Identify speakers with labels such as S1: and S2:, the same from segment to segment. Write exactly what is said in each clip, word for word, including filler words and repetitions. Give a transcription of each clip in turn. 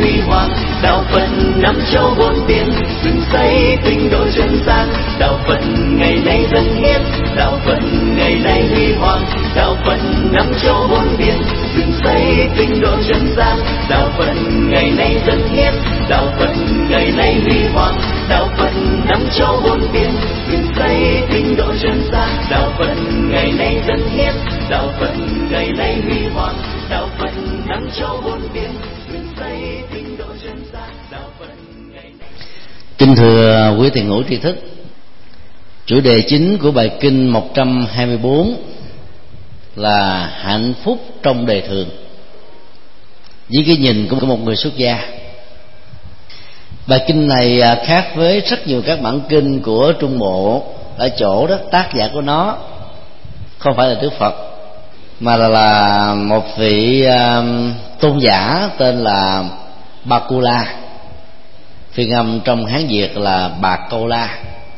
S1: huy hoàng. Đạo Phật năm châu bốn biển dựng xây tinh độ chân gian. Đạo Phật ngày nay dân hiến, đạo Phật ngày nay huy hoàng. Đạo Phật năm châu bốn biển dựng xây tinh độ chân gian. Đạo Phật ngày nay dân hiến, đạo Phật ngày nay huy hoàng. Đạo Phật năm châu bốn biển dựng xây tinh độ chân gian. Đạo Phật ngày nay dân hiến, đạo Phật ngày nay huy hoàng. Đạo Phật năm châu bốn biển dựng xây tinh độ chân gian. Đạo Phật ngày nay.
S2: Kính thưa quý thiền hữu tri thức, chủ đề chính của bài kinh một trăm hai mươi bốn là hạnh phúc trong đời thường với cái nhìn của một người xuất gia. Bài kinh này khác với rất nhiều các bản kinh của Trung Bộ ở chỗ đó tác giả của nó không phải là Đức Phật, mà là, là một vị uh, tôn giả tên là Bakula, phiên âm trong Hán Việt là Bạc Câu La.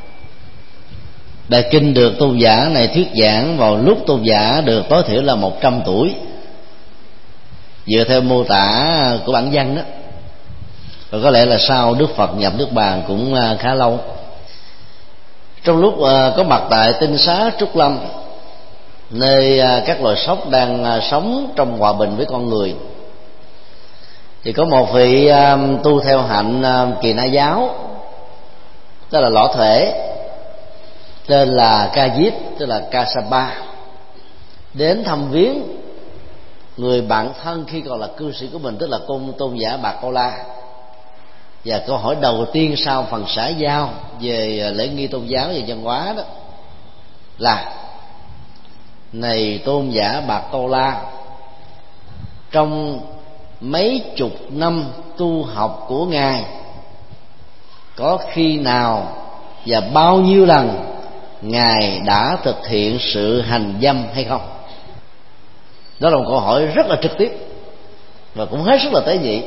S2: Bài kinh được tôn giả này thuyết giảng vào lúc tôn giả được tối thiểu là một trăm tuổi, dựa theo mô tả của bản văn đó. Và có lẽ là sau Đức Phật nhập Niết Bàn cũng khá lâu. Trong lúc có mặt tại tinh xá Trúc Lâm, nơi các loài sóc đang sống trong hòa bình với con người, thì có một vị tu theo hạnh Kỳ Na giáo, tức là lõa thể, tên là Ca Diếp, tức là Kasapa, đến thăm viếng người bạn thân khi còn là cư sĩ của mình, tức là tôn tôn giả Bạc Câu La. Và câu hỏi đầu tiên sau phần xã giao về lễ nghi tôn giáo và văn hóa đó là: này tôn giả Bạc Câu La, trong mấy chục năm tu học của ngài, có khi nào và bao nhiêu lần ngài đã thực hiện sự hành dâm hay không? Đó là một câu hỏi rất là trực tiếp và cũng hết sức là tế nhị.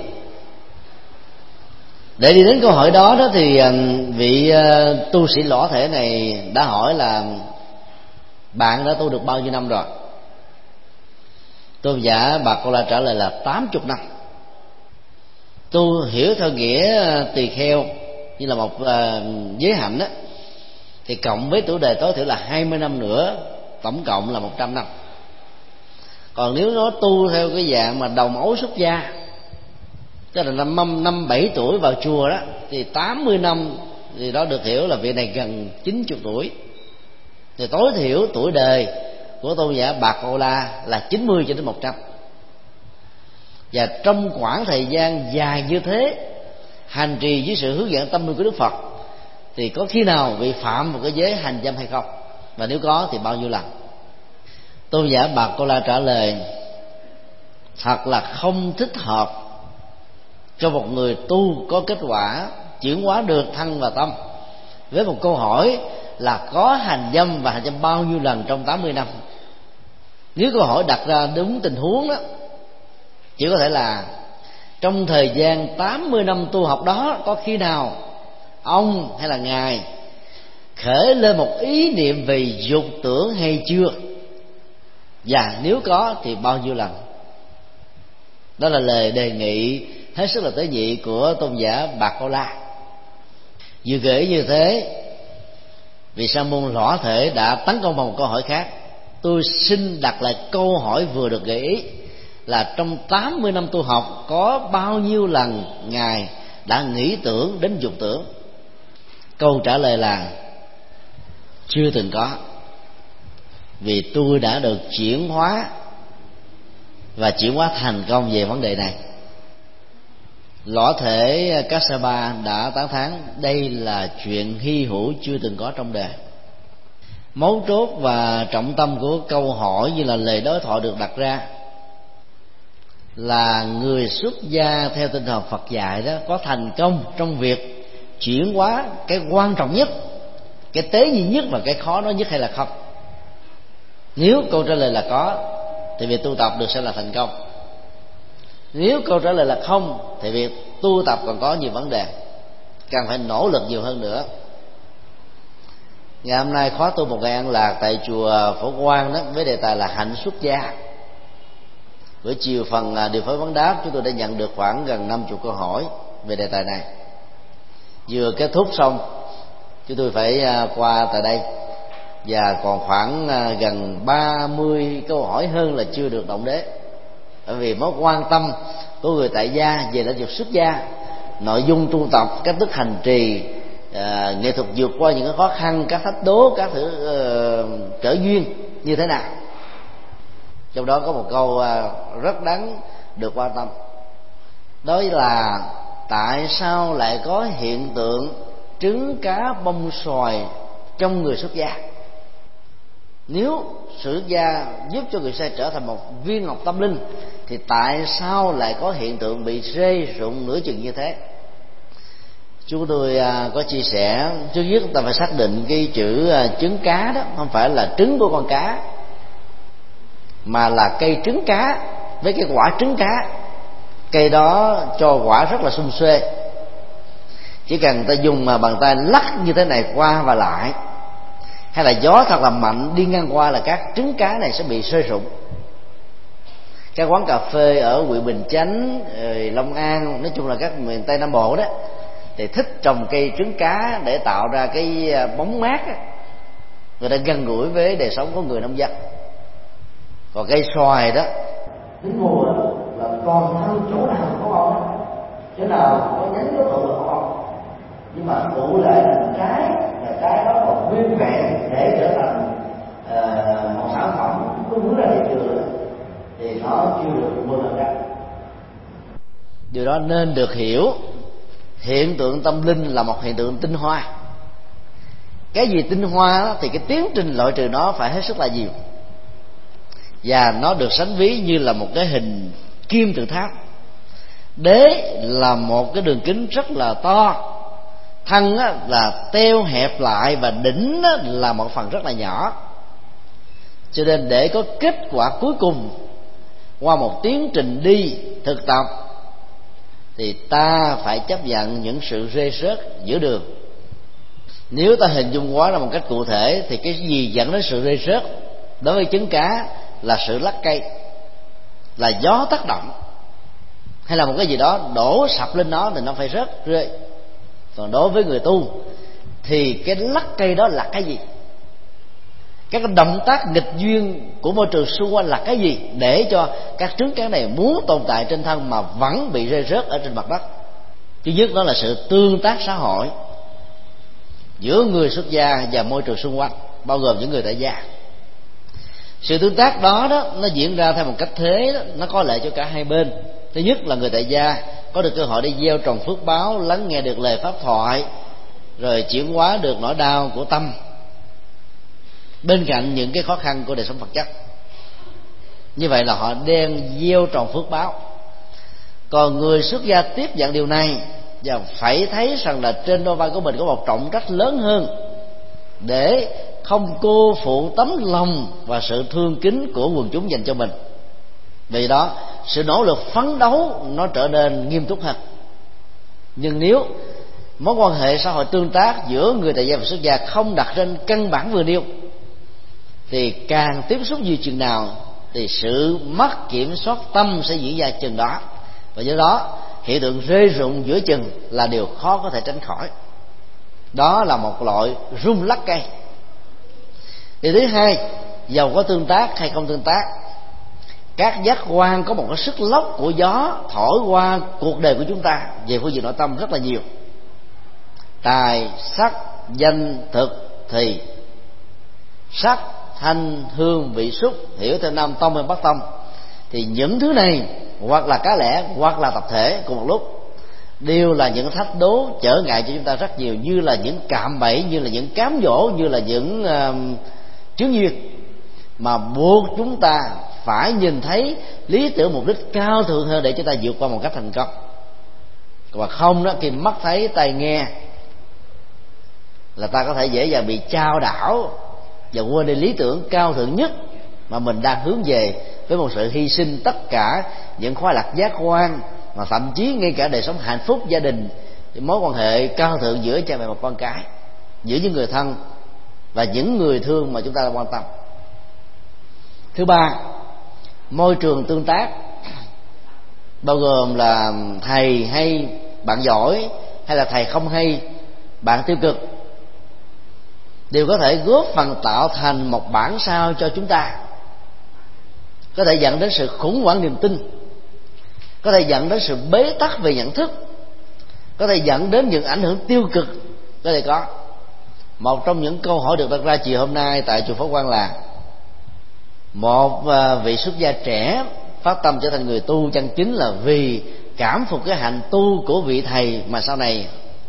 S2: Để đi đến câu hỏi đó đó thì vị tu sĩ lõa thể này đã hỏi là: bạn đã tu được bao nhiêu năm rồi? Tôn giả Bạc Câu La trả lời là tám mươi năm. Tu hiểu theo nghĩa tỳ kheo như là một giới hạnh đó, thì cộng với tuổi đời tối thiểu là hai mươi năm nữa, tổng cộng là một trăm năm. Còn nếu nó tu theo cái dạng mà đồng ấu xuất gia, tức là năm năm bảy tuổi vào chùa đó, thì tám mươi năm thì đó được hiểu là vị này gần chín mươi tuổi. Thì tối thiểu tuổi đời của tôn giả Bạc Câu La là chín mươi cho đến một trăm. Và trong khoảng thời gian dài như thế hành trì dưới sự hướng dẫn tâm linh của Đức Phật, thì có khi nào vị phạm một cái giới hành dâm hay không? Và nếu có thì bao nhiêu lần? Tôn giả Bạc Câu La trả lời: thật là không thích hợp cho một người tu có kết quả chuyển hóa được thân và tâm với một câu hỏi là có hành dâm và hành dâm bao nhiêu lần trong tám mươi năm. Nếu câu hỏi đặt ra đúng tình huống đó, chỉ có thể là trong thời gian tám mươi năm tu học đó, có khi nào ông hay là ngài khởi lên một ý niệm về dục tưởng hay chưa? Và nếu có thì bao nhiêu lần? Đó là lời đề nghị hết sức là tế nhị của tôn giả Bạc Câu La. Vừa kể như thế, vì sa môn lõa thể đã tấn công vào một câu hỏi khác. Tôi xin đặt lại câu hỏi vừa được gợi ý là trong tám mươi năm tu học có bao nhiêu lần ngài đã nghĩ tưởng đến dục tưởng? Câu trả lời là chưa từng có, vì tôi đã được chuyển hóa và chuyển hóa thành công về vấn đề này. Lõa thể Kassapa đã tán thán đây là chuyện hy hữu chưa từng có trong đời. Mấu chốt và trọng tâm của câu hỏi như là lời đối thoại được đặt ra là người xuất gia theo tinh thần Phật dạy đó có thành công trong việc chuyển hóa cái quan trọng nhất, cái tế nhị nhất và cái khó nói nhất hay là không? Nếu câu trả lời là có thì việc tu tập được sẽ là thành công. Nếu câu trả lời là không thì việc tu tập còn có nhiều vấn đề, cần phải nỗ lực nhiều hơn nữa. Ngày hôm nay khóa tu một ngày an lạc tại chùa Phổ Quang đó với đề tài là hạnh xuất gia. Buổi chiều phần điều phối vấn đáp chúng tôi đã nhận được khoảng gần năm mươi câu hỏi về đề tài này. Vừa kết thúc xong chúng tôi phải qua tại đây, và còn khoảng gần ba mươi câu hỏi hơn là chưa được động đến. Bởi vì mối quan tâm của người tại gia về lĩnh vực xuất gia, nội dung tu tập, cách thức hành trì, à, nghệ thuật vượt qua những cái khó khăn, các thách đố, các thử uh, trở duyên như thế nào. Trong đó có một câu uh, rất đáng được quan tâm, đó là tại sao lại có hiện tượng trứng cá bông xoài trong người xuất gia? Nếu sự xuất gia giúp cho người xuất gia trở thành một viên ngọc tâm linh, thì tại sao lại có hiện tượng bị rơi rụng nửa chừng như thế? Chúng tôi có chia sẻ trước nhất ta phải xác định cái chữ trứng cá đó không phải là trứng của con cá, mà là cây trứng cá với cái quả trứng cá. Cây đó cho quả rất là sum xuê, chỉ cần ta dùng mà bàn tay lắc như thế này qua và lại, hay là gió thật là mạnh đi ngang qua, là các trứng cá này sẽ bị rơi rụng. Các quán cà phê ở huyện Bình Chánh, Long An, nói chung là các miền Tây Nam Bộ đó, thì thích trồng cây trứng cá để tạo ra cái bóng mát á. Người ta gần gũi với đời sống của người nông dân. Còn cây xoài đó, đến mùa là toàn thân chỗ nào có bông, chỗ nào có nhánh có tụ là có bông, nhưng mà tụ lại thành trái, là trái đó còn nguyên vẹn để trở thành uh, một sản phẩm cung ứng ra thị trường, thì nó chưa được mười phần trăm. Điều đó nên được hiểu. Hiện tượng tâm linh là một hiện tượng tinh hoa. Cái gì tinh hoa đó, thì cái tiến trình loại trừ nó phải hết sức là nhiều, và nó được sánh ví như là một cái hình kim tự tháp. Đế là một cái đường kính rất là to, thân là teo hẹp lại, và đỉnh là một phần rất là nhỏ. Cho nên để có kết quả cuối cùng qua một tiến trình đi thực tập, thì ta phải chấp nhận những sự rơi rớt giữa đường. Nếu ta hình dung quá ra một cách cụ thể, thì cái gì dẫn đến sự rơi rớt đối với trứng cá là sự lắc cây, là gió tác động, hay là một cái gì đó đổ sập lên nó thì nó phải rớt rơi. Còn đối với người tu thì cái lắc cây đó là cái gì? Các động tác nghịch duyên của môi trường xung quanh là cái gì để cho các trứng cá này muốn tồn tại trên thân mà vẫn bị rơi rớt ở trên mặt đất? Thứ nhất đó là sự tương tác xã hội giữa người xuất gia và môi trường xung quanh, bao gồm những người tại gia. Sự tương tác đó đó nó diễn ra theo một cách thế đó, nó có lợi cho cả hai bên. Thứ nhất là người tại gia có được cơ hội để gieo trồng phước báo, lắng nghe được lời pháp thoại, rồi chuyển hóa được nỗi đau của tâm bên cạnh những cái khó khăn của đời sống vật chất. Như vậy là họ đang gieo trồng phước báo. Còn người xuất gia tiếp nhận điều này và phải thấy rằng là trên đôi vai của mình có một trọng trách lớn hơn, để không cô phụ tấm lòng và sự thương kính của quần chúng dành cho mình. Vì đó sự nỗ lực phấn đấu nó trở nên nghiêm túc hơn. Nhưng nếu mối quan hệ xã hội tương tác giữa người tại gia và xuất gia không đặt trên căn bản vừa nêu, thì càng tiếp xúc nhiều chừng nào thì sự mất kiểm soát tâm sẽ diễn ra chừng đó. Và do đó hiện tượng rơi rụng giữa chừng là điều khó có thể tránh khỏi. Đó là một loại rung lắc cây. Điều thứ hai, dầu có tương tác hay không tương tác, các giác quan có một cái sức lốc của gió thổi qua cuộc đời của chúng ta về phương diện nội tâm rất là nhiều. Tài, sắc, danh, thực, thì, sắc, thanh, hương, vị, xúc, hiểu theo Nam Tông hay Bắc Tông, thì những thứ này hoặc là cá lẻ hoặc là tập thể cùng một lúc đều là những thách đố trở ngại cho chúng ta rất nhiều, như là những cạm bẫy, như là những cám dỗ, như là những uh, chướng duyên, mà buộc chúng ta phải nhìn thấy lý tưởng mục đích cao thượng hơn để chúng ta vượt qua một cách thành công. Và không đó, khi mắt thấy tai nghe là ta có thể dễ dàng bị chao đảo và quên đi lý tưởng cao thượng nhất mà mình đang hướng về, với một sự hy sinh tất cả những khoái lạc giác quan, mà thậm chí ngay cả đời sống hạnh phúc gia đình, mối quan hệ cao thượng giữa cha mẹ và con cái, giữa những người thân và những người thương mà chúng ta quan tâm. Thứ ba, môi trường tương tác bao gồm là thầy hay bạn giỏi, hay là thầy không hay bạn tiêu cực, đều có thể góp phần tạo thành một bản sao cho chúng ta, có thể dẫn đến sự khủng hoảng niềm tin, có thể dẫn đến sự bế tắc về nhận thức, có thể dẫn đến những ảnh hưởng tiêu cực có thể có. Một trong những câu hỏi được đặt ra chiều hôm nay tại chùa Pháp Quan là một vị xuất gia trẻ phát tâm trở thành người tu chân chính là vì cảm phục cái hạnh tu của vị thầy mà sau này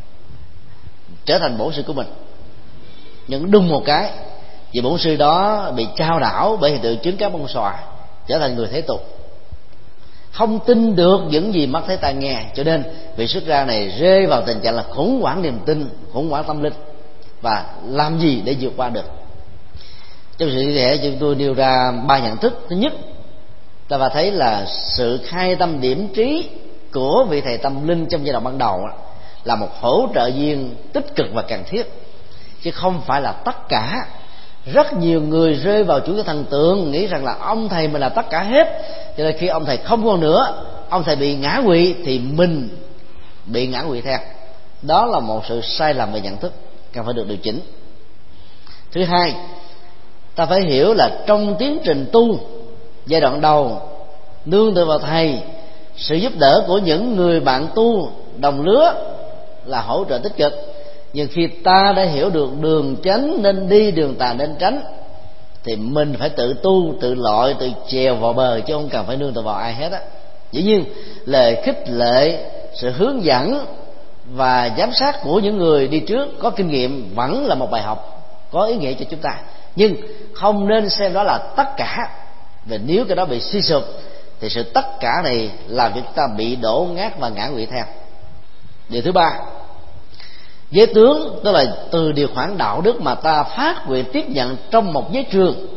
S2: trở thành bổn sư của mình. Nhưng đùng một cái, vị bổn sư đó bị chao đảo bởi hiện tượng chứng cá bông xòa, trở thành người thế tục, không tin được những gì mắt thấy tai nghe, cho nên vị xuất gia này rơi vào tình trạng là khủng hoảng niềm tin, khủng hoảng tâm linh, và làm gì để vượt qua được. Trong sự thể chúng tôi nêu ra ba nhận thức. Thứ nhất, ta phải thấy là sự khai tâm điểm trí của vị thầy tâm linh trong giai đoạn ban đầu là một hỗ trợ viên tích cực và cần thiết, chứ không phải là tất cả. Rất nhiều người rơi vào chủ nghĩa thần tượng, nghĩ rằng là ông thầy mình là tất cả hết, cho nên khi ông thầy không còn nữa, ông thầy bị ngã quỵ thì mình bị ngã quỵ theo. Đó là một sự sai lầm về nhận thức, cần phải được điều chỉnh. Thứ hai, ta phải hiểu là trong tiến trình tu giai đoạn đầu, nương tựa vào thầy, sự giúp đỡ của những người bạn tu đồng lứa là hỗ trợ tích cực. Nhưng khi ta đã hiểu được đường chánh nên đi, đường tà nên tránh, thì mình phải tự tu, tự lội, tự chèo vào bờ, chứ không cần phải nương tựa vào ai hết á. Dĩ nhiên lời khích lệ, sự hướng dẫn và giám sát của những người đi trước có kinh nghiệm vẫn là một bài học có ý nghĩa cho chúng ta, nhưng không nên xem đó là tất cả. Vì nếu cái đó bị suy sụp thì sự tất cả này làm cho chúng ta bị đổ ngát và ngã quỵ theo. Điều thứ ba, giới tướng tức là từ điều khoản đạo đức mà ta phát nguyện tiếp nhận trong một giới trường,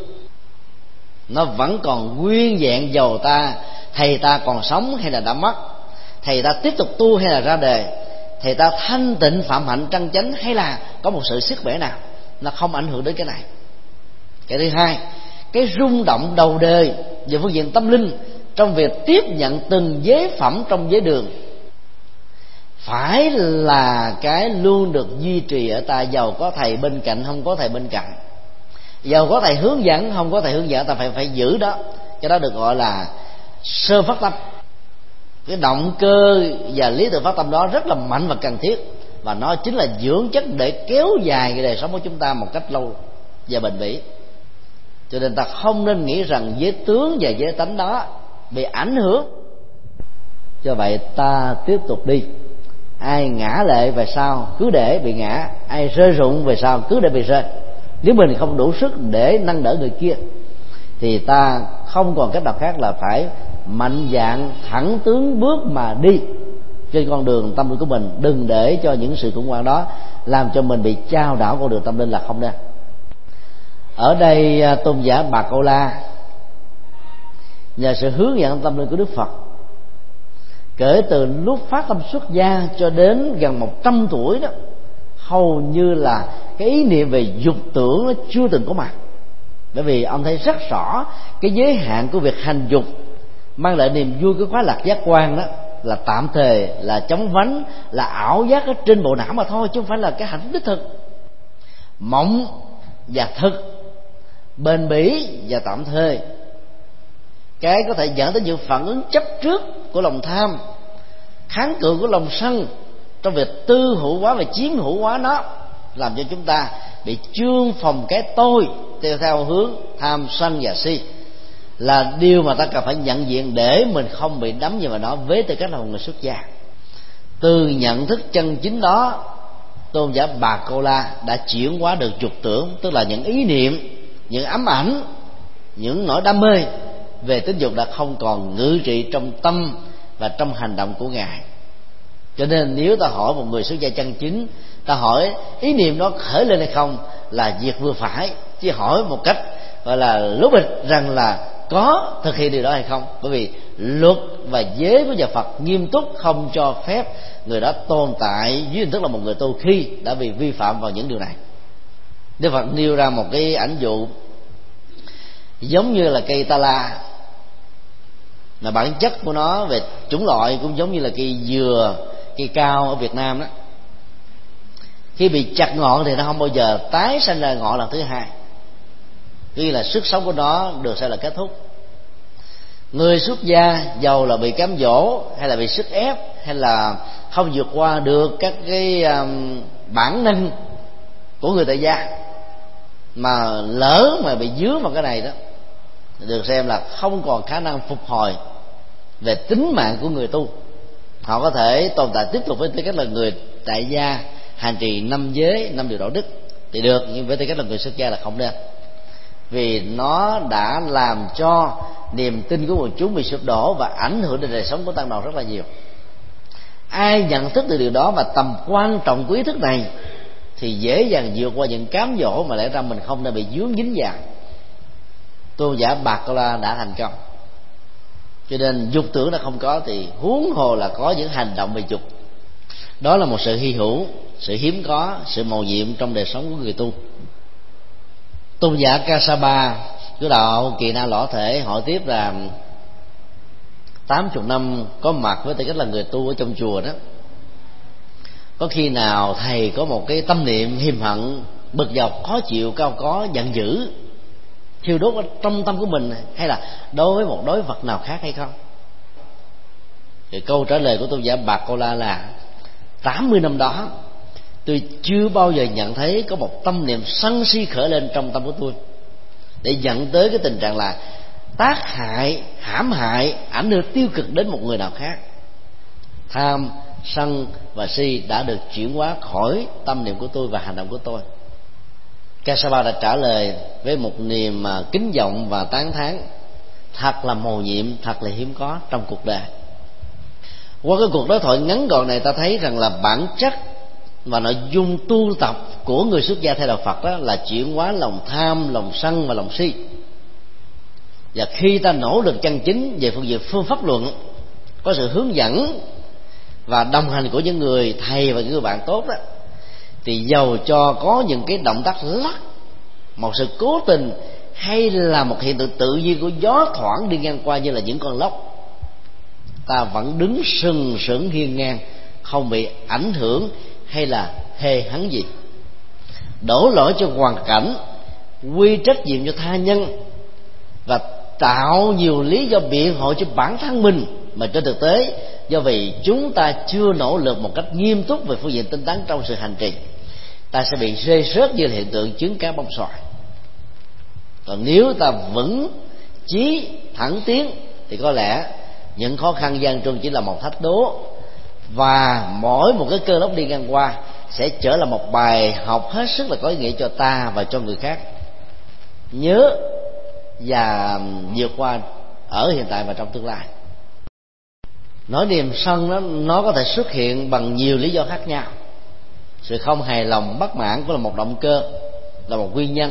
S2: nó vẫn còn nguyên vẹn dầu ta thầy ta còn sống hay là đã mất, thầy ta tiếp tục tu hay là ra đề, thầy ta thanh tịnh phạm hạnh chân chánh hay là có một sự sức bẻ nào, nó không ảnh hưởng đến cái này. Cái thứ hai, cái rung động đầu đời về phương diện tâm linh trong việc tiếp nhận từng giới phẩm trong giới đường phải là cái luôn được duy trì ở ta, giàu có thầy bên cạnh không có thầy bên cạnh, giàu có thầy hướng dẫn không có thầy hướng dẫn, ta phải phải giữ đó. Cái đó được gọi là sơ phát tâm. Cái động cơ và lý tưởng phát tâm đó rất là mạnh và cần thiết, và nó chính là dưỡng chất để kéo dài cái đời sống của chúng ta một cách lâu và bền bỉ. Cho nên ta không nên nghĩ rằng giới tướng và giới tánh đó bị ảnh hưởng, cho vậy ta tiếp tục đi. Ai ngã lệ về sau cứ để bị ngã, ai rơi rụng về sau cứ để bị rơi. Nếu mình không đủ sức để nâng đỡ người kia thì ta không còn cách nào khác là phải mạnh dạn thẳng tướng bước mà đi trên con đường tâm linh của mình. Đừng để cho những sự khủng hoảng đó làm cho mình bị chao đảo con đường tâm linh là không nên. Ở đây tôn giả Bà Câu La nhờ sự hướng dẫn tâm linh của Đức Phật, kể từ lúc phát tâm xuất gia cho đến gần một trăm tuổi đó, hầu như là cái ý niệm về dục tưởng nó chưa từng có mặt. Bởi vì ông thấy rất rõ cái giới hạn của việc hành dục mang lại niềm vui, cái khoái lạc giác quan đó là tạm thời, là chóng vánh, là ảo giác ở trên bộ não mà thôi, chứ không phải là cái hạnh phúc đích thực. Mộng và thực, bền bỉ và tạm thời, cái có thể dẫn tới những phản ứng chấp trước của lòng tham, kháng cự của lòng sân trong việc tư hữu hóa và chiến hữu hóa nó, làm cho chúng ta bị chương phòng cái tôi theo theo hướng tham sân và si, là điều mà ta cần phải nhận diện để mình không bị đắm vào nó với tư cách là một người xuất gia. Từ nhận thức chân chính đó, tôn giả Bà Câu La đã chuyển hóa được dục tưởng, tức là những ý niệm, những ám ảnh, những nỗi đam mê về tính dục đã không còn ngự trị trong tâm và trong hành động của ngài. Cho nên nếu ta hỏi một người xuất gia chân chính, ta hỏi ý niệm đó khởi lên hay không là việc vừa phải, chứ hỏi một cách gọi là lố bịch rằng là có thực hiện điều đó hay không. Bởi vì luật và giới của nhà Phật nghiêm túc không cho phép người đó tồn tại dưới hình thức là một người tu khi đã bị vi phạm vào những điều này. Đức Phật nêu ra một cái ảnh dụ giống như là cây ta la mà bản chất của nó về chủng loại cũng giống như là cây dừa, cây cao ở Việt Nam đó. Khi bị chặt ngọn thì nó không bao giờ tái sinh ra ngọn lần thứ hai, tuy là sức sống của nó được xem là kết thúc. Người xuất gia dầu là bị cám dỗ hay là bị sức ép hay là không vượt qua được các cái um, bản năng của người tại gia, mà lỡ mà bị dướng vào cái này đó, được xem là không còn khả năng phục hồi về tính mạng của người tu. Họ có thể tồn tại tiếp tục với tư cách là người tại gia, hành trì năm giới, năm điều đạo đức thì được, nhưng với tư cách là người xuất gia là không nên, vì nó đã làm cho niềm tin của quần chúng bị sụp đổ và ảnh hưởng đến đời sống của tăng đoàn rất là nhiều. Ai nhận thức được điều đó và tầm quan trọng của ý thức này thì dễ dàng vượt qua những cám dỗ mà lẽ ra mình không nên bị dướng dính vào. Tôn giả Bạc Câu La đã thành công, cho nên dục tưởng đã không có thì huống hồ là có những hành động về dục. Đó là một sự hy hữu, sự hiếm có, sự mầu nhiệm trong đời sống của người tu. Tôn giả Kassapa của đạo Kỳ Na Lõa Thể hỏi tiếp là tám mươi năm có mặt với tư cách là người tu ở trong chùa đó, có khi nào thầy có một cái tâm niệm hiềm hận, bực dọc, khó chịu, cao có, giận dữ thiêu đốt ở trong tâm của mình, hay là đối với một đối vật nào khác hay không? Thì câu trả lời của tôn giả Bạc Câu La là tám mươi năm đó tôi chưa bao giờ nhận thấy có một tâm niệm sân si khởi lên trong tâm của tôi để dẫn tới cái tình trạng là tác hại, hãm hại, ảnh hưởng tiêu cực đến một người nào khác. Tham, sân và si đã được chuyển hóa khỏi tâm niệm của tôi và hành động của tôi. Kassapa đã trả lời với một niềm kính vọng và tán thán thật là mầu nhiệm, thật là hiếm có trong cuộc đời. Qua cái cuộc đối thoại ngắn gọn này, ta thấy rằng là bản chất và nội dung tu tập của người xuất gia theo đạo Phật đó là chuyển hóa lòng tham, lòng sân và lòng si. Và khi ta nỗ lực chân chính về phương diện phương pháp luận, có sự hướng dẫn và đồng hành của những người thầy và những người bạn tốt đó, thì dầu cho có những cái động tác lắc, một sự cố tình hay là một hiện tượng tự nhiên của gió thoảng đi ngang qua như là những con lốc, ta vẫn đứng sừng sững hiên ngang, không bị ảnh hưởng hay là hề hấn gì. Đổ lỗi cho hoàn cảnh, quy trách nhiệm cho tha nhân và tạo nhiều lý do biện hộ cho bản thân mình, mà trên thực tế do vì chúng ta chưa nỗ lực một cách nghiêm túc về phương diện tinh tấn trong sự hành trì, ta sẽ bị rơi rớt như là hiện tượng trứng cá bông xoài. Còn nếu ta vững chí thẳng tiến thì có lẽ những khó khăn gian truân chỉ là một thách đố, và mỗi một cái cơn lốc đi ngang qua sẽ trở là một bài học hết sức là có ý nghĩa cho ta và cho người khác nhớ và vượt qua ở hiện tại và trong tương lai. Nỗi niềm sân đó, nó có thể xuất hiện bằng nhiều lý do khác nhau. Sự không hài lòng, bất mãn cũng là một động cơ, là một nguyên nhân.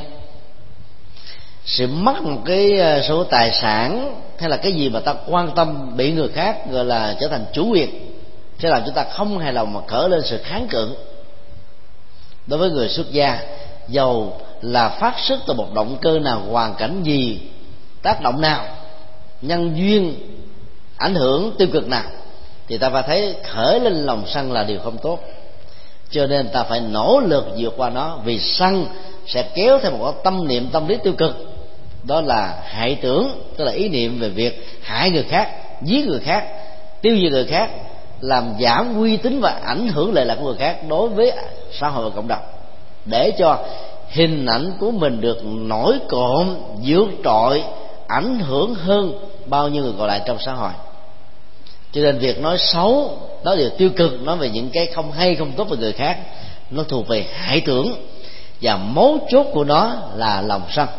S2: Sự mất một cái số tài sản hay là cái gì mà ta quan tâm bị người khác gọi là trở thành chủ quyền, sẽ làm chúng ta không hài lòng mà khởi lên sự kháng cự. Đối với người xuất gia, dầu là phát xuất từ một động cơ nào, hoàn cảnh gì, tác động nào, nhân duyên ảnh hưởng tiêu cực nào, thì ta phải thấy khởi lên lòng sân là điều không tốt. Cho nên ta phải nỗ lực vượt qua nó, vì sân sẽ kéo theo một tâm niệm tâm lý tiêu cực, đó là hại tưởng, tức là ý niệm về việc hại người khác, giết người khác, tiêu diệt người khác, làm giảm uy tín và ảnh hưởng lệ lạc của người khác đối với xã hội và cộng đồng, để cho hình ảnh của mình được nổi cộm, vượt trội, ảnh hưởng hơn bao nhiêu người còn lại trong xã hội. Cho nên việc nói xấu, nói điều tiêu cực, nói về những cái không hay không tốt về người khác, nó thuộc về hại tưởng, và mấu chốt của nó là lòng sân.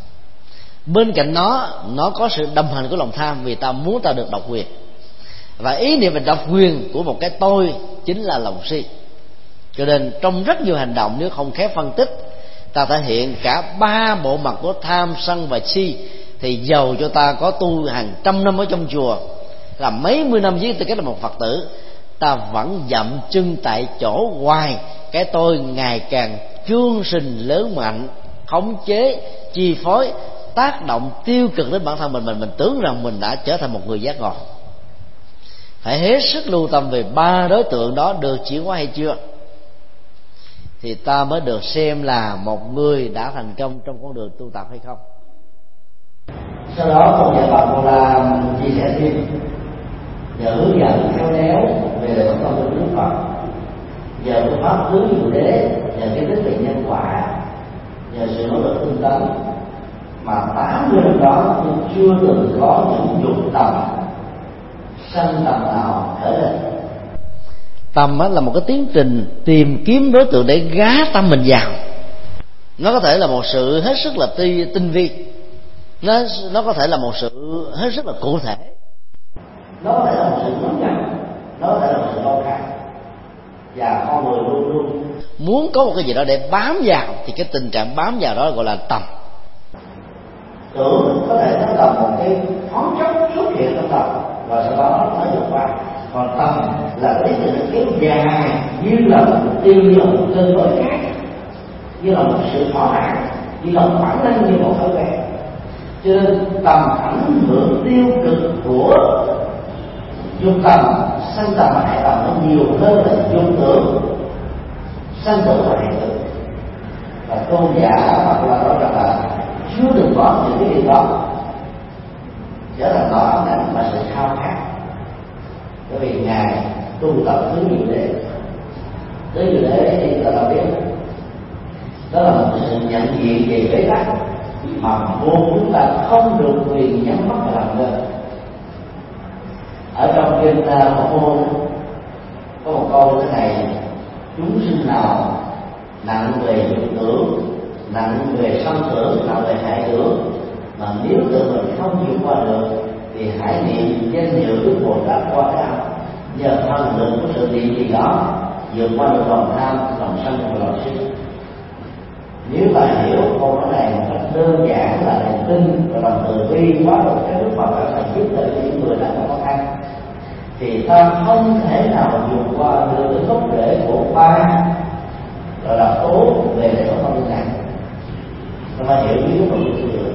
S2: Bên cạnh nó, nó có sự đồng hành của lòng tham, vì ta muốn ta được độc quyền, và ý niệm về độc quyền của một cái tôi chính là lòng si. Cho nên trong rất nhiều hành động, nếu không khéo phân tích, ta thể hiện cả ba bộ mặt của tham, sân và si, thì dầu cho ta có tu hàng trăm năm ở trong chùa, là mấy mươi năm với tư cách là một Phật tử, ta vẫn dậm chân tại chỗ hoài. Cái tôi ngày càng chương sinh lớn mạnh, khống chế, chi phối, tác động tiêu cực đến bản thân mình, mình mình tưởng rằng mình đã trở thành một người giác ngộ. Phải hết sức lưu tâm về ba đối tượng đó được chuyển hóa hay chưa, thì ta mới được xem là một người đã thành công trong con đường tu tập hay không. Sau đó Tôn giả Bà Cô La chia sẻ thêm nhờ hướng dẫn khéo léo về đời sống tâm linh Đức Phật, nhờ phương pháp hướng diệu đế, nhờ cái đức về nhân quả, nhờ sự nỗ lực tinh tấn, mà tám mươi năm đó tôi chưa từng có những dục tầm sanh tầm nào khởi lên. Tầm là một cái tiến trình tìm kiếm đối tượng để gá tâm mình vào. Nó có thể là một sự hết sức là tinh vi, nó nó có thể là một sự hết sức là cụ thể, nó có thể là một sự ngắn ngắn, nó có thể là một sự lâu khắc. Và con người luôn luôn muốn có một cái gì đó để bám vào, thì cái tình trạng bám vào đó gọi là tầm. Tưởng có thể nó là một cái thoáng chốc xuất hiện trong tâm, và sau đó nó vượt qua. Còn tâm là cái sự kéo dài, như là một tiêu, như là một cơn bão khác, như là một sự thỏa mãn, như là một bản năng, như một thói quen. Cho nên tầm ảnh hưởng tiêu cực của dục tầm, sanh tầm và hại tầm nó nhiều hơn là dục tưởng, sanh tưởng và hại tưởng. Và Tôn giả hoặc là nói rằng là chưa từng có những cái điều đó trở thành nỗi ám ảnh và sự khao khát. Bởi vì ngài tu tập hướng diệu đế, hướng diệu đế thì ta đã biết đó là một sự nhận diện về bế tắc mà vô chúng ta không được quyền nhắm mắt và làm ngơ. Ở trong kinh Phổ Môn có một câu thế này: chúng sinh nào nặng về dục tưởng, nặng về sân tưởng, nặng về hại tưởng, mà nếu tự mình không vượt qua được thì hãy niệm danh hiệu Đức Bồ Tát Quan Thế Âm, nhờ thần lực của sự niệm gì đó vượt qua được lòng tham, lòng sân và lòng si. Nếu ta hiểu câu nói này một cách đơn giản là niềm tin và lòng từ bi quá độ các Đức Phật đã phải giúp đỡ những người đang có khó khăn, thì ta không thể nào vượt qua được cái gốc rễ của ba là độc tố về đời sống tâm linh này. Ta phải hiểu yếu và hiểu được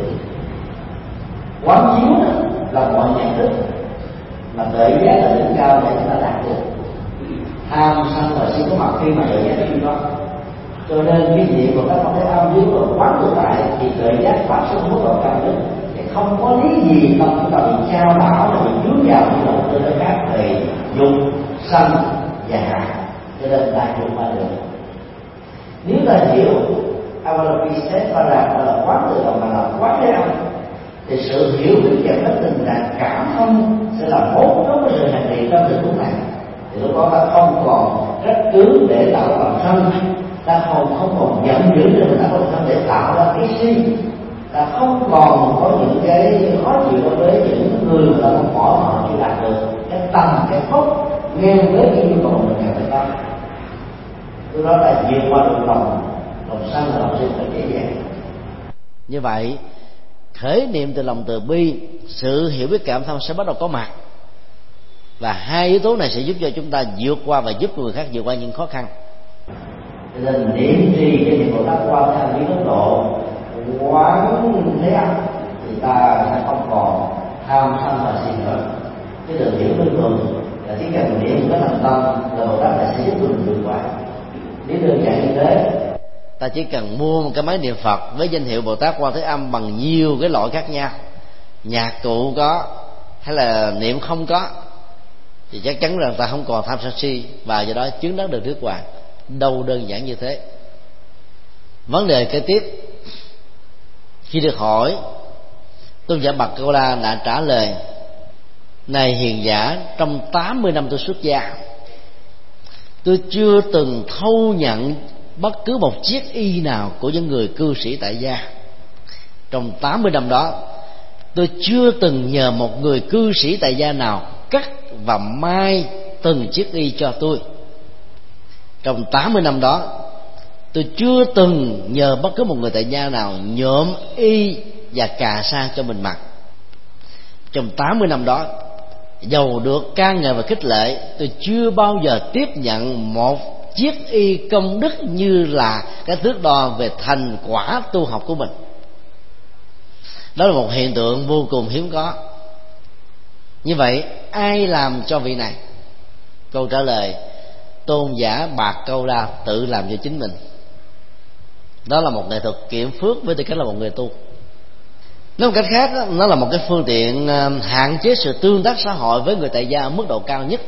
S2: quán chiếu là mọi nhận thức mà tự giác là đỉnh cao để chúng ta đạt được. Tham sân và si có mặt khi mà tự giác chưa có, cho nên cái gì của các con thấy âm dưới và quán tự tại thì tự giác phát sinh mức độ cao nhất, thì không có lý gì tâm chúng ta bị trao đảo và bị dướng vào như là một tư thế khác về dục sân và hại, cho nên ta vượt qua được. Nếu ta hiểu Avalokiteshvara là quán tự động mà là quán thế âm, thì sự hiểu biết về các tình trạng cảm thông sẽ là một trong cái sự hành trì trong tình huống này. Thì lúc đó ta không còn trách cứ để tạo lòng sân, ta không không còn giận dữ để mình tạo lòng sân để tạo ra cái si, ta không còn có những cái khó chịu đối với những người mà ta không bỏ mà họ chưa đạt được cái tầm cái phúc ngang với cái nhu cầu mình cần phải có. Từ đó là vượt qua được lòng lòng sân và lòng si phải dễ dàng. Như vậy khởi niệm từ lòng từ bi, sự hiểu biết cảm thông sẽ bắt đầu có mặt, và hai yếu tố này sẽ giúp cho chúng ta vượt qua và giúp người khác vượt qua những khó khăn. Cho nên niệm trì cái niệm Bồ Tát Quan Thế Âm với tốc độ quán thế âm thì ta sẽ không còn tham sân và si nữa. Cái đường hiểu bình thường là chỉ cần niệm có thành tâm là Bồ Tát sẽ giúp mình vượt qua. Nếu đơn giản như thế, ta chỉ cần mua một cái máy niệm Phật với danh hiệu Bồ Tát Quan Thế Âm bằng nhiều cái loại khác nhau, nhạc cụ có hay là niệm không có, thì chắc chắn rằng ta không còn tham sân si, và do đó chứng đắc được Đức Hoàng. Đâu đơn giản như thế. Vấn đề kế tiếp, khi được hỏi, Tôn giả Bà Cô La đã trả lời: này hiền giả, trong tám mươi năm tôi xuất gia, tôi chưa từng thâu nhận bất cứ một chiếc y nào của những người cư sĩ tại gia. Trong tám mươi năm đó, tôi chưa từng nhờ một người cư sĩ tại gia nào cắt và may từng chiếc y cho tôi. Trong tám mươi năm đó, tôi chưa từng nhờ bất cứ một người tại gia nào nhuộm y và cà sa cho mình mặc. Trong tám mươi năm đó, dầu được ca ngợi và khích lệ, tôi chưa bao giờ tiếp nhận một chiếc y công đức như là cái thước đo về thành quả tu học của mình. Đó là một hiện tượng vô cùng hiếm có. Như vậy ai làm cho vị này? Câu trả lời: tôn giả Bạc Câu La tự làm cho chính mình. Đó là một nghệ thuật kiểm phước với tư cách là một người tu. Nói một cách khác đó, nó là một cái phương tiện hạn chế sự tương tác xã hội với người tại gia ở mức độ cao nhất,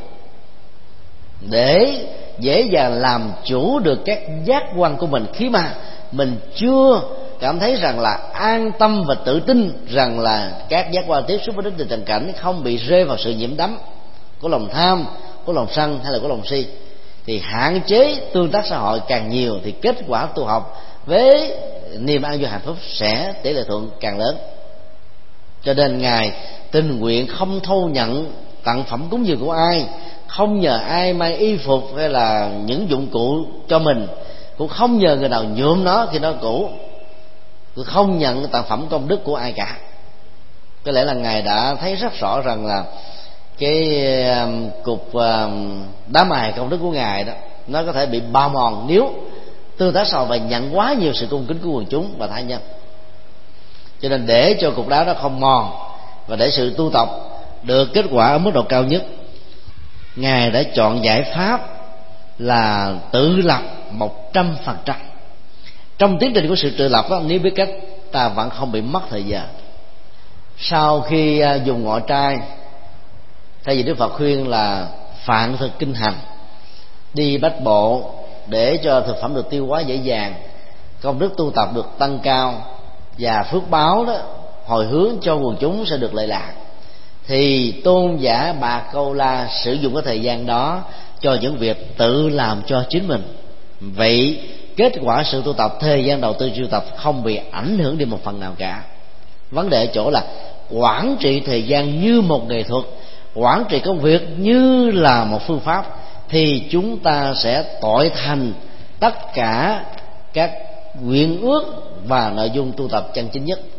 S2: để dễ dàng làm chủ được các giác quan của mình khi mà mình chưa cảm thấy rằng là an tâm và tự tin rằng là các giác quan tiếp xúc với đến tình cảnh không bị rơi vào sự nhiễm đắm của lòng tham, của lòng sân hay là của lòng si. Thì hạn chế tương tác xã hội càng nhiều thì kết quả tu học với niềm an vui hạnh phúc sẽ tỷ lệ thuận càng lớn. Cho nên Ngài tình nguyện không thâu nhận tặng phẩm cúng dường của ai, không nhờ ai mang y phục hay là những dụng cụ cho mình, cũng không nhờ người nào nhuộm nó khi nó cũ, cũng không nhận tặng phẩm công đức của ai cả. Có lẽ là Ngài đã thấy rất rõ rằng là cái cục đá mài công đức của Ngài đó nó có thể bị bao mòn nếu tương tác xã hội và nhận quá nhiều sự cung kính của quần chúng và tha nhân. Cho nên để cho cục đá đó không mòn và để sự tu tập được kết quả ở mức độ cao nhất, Ngài đã chọn giải pháp là tự lập một trăm phần trăm. Trong tiến trình của sự tự lập đó, nếu biết cách, ta vẫn không bị mất thời gian. Sau khi dùng ngọ trai, thay vì Đức Phật khuyên là phạn thực kinh hành, đi bách bộ để cho thực phẩm được tiêu hóa dễ dàng, công đức tu tập được tăng cao và phước báo đó hồi hướng cho quần chúng sẽ được lợi lạc, thì tôn giả Bạc Câu La sử dụng cái thời gian đó cho những việc tự làm cho chính mình. Vậy kết quả sự tu tập, thời gian đầu tư tu tập không bị ảnh hưởng đi một phần nào cả. Vấn đề ở chỗ là quản trị thời gian như một nghệ thuật, quản trị công việc như là một phương pháp, thì chúng ta sẽ tội thành tất cả các nguyện ước và nội dung tu tập chân chính nhất.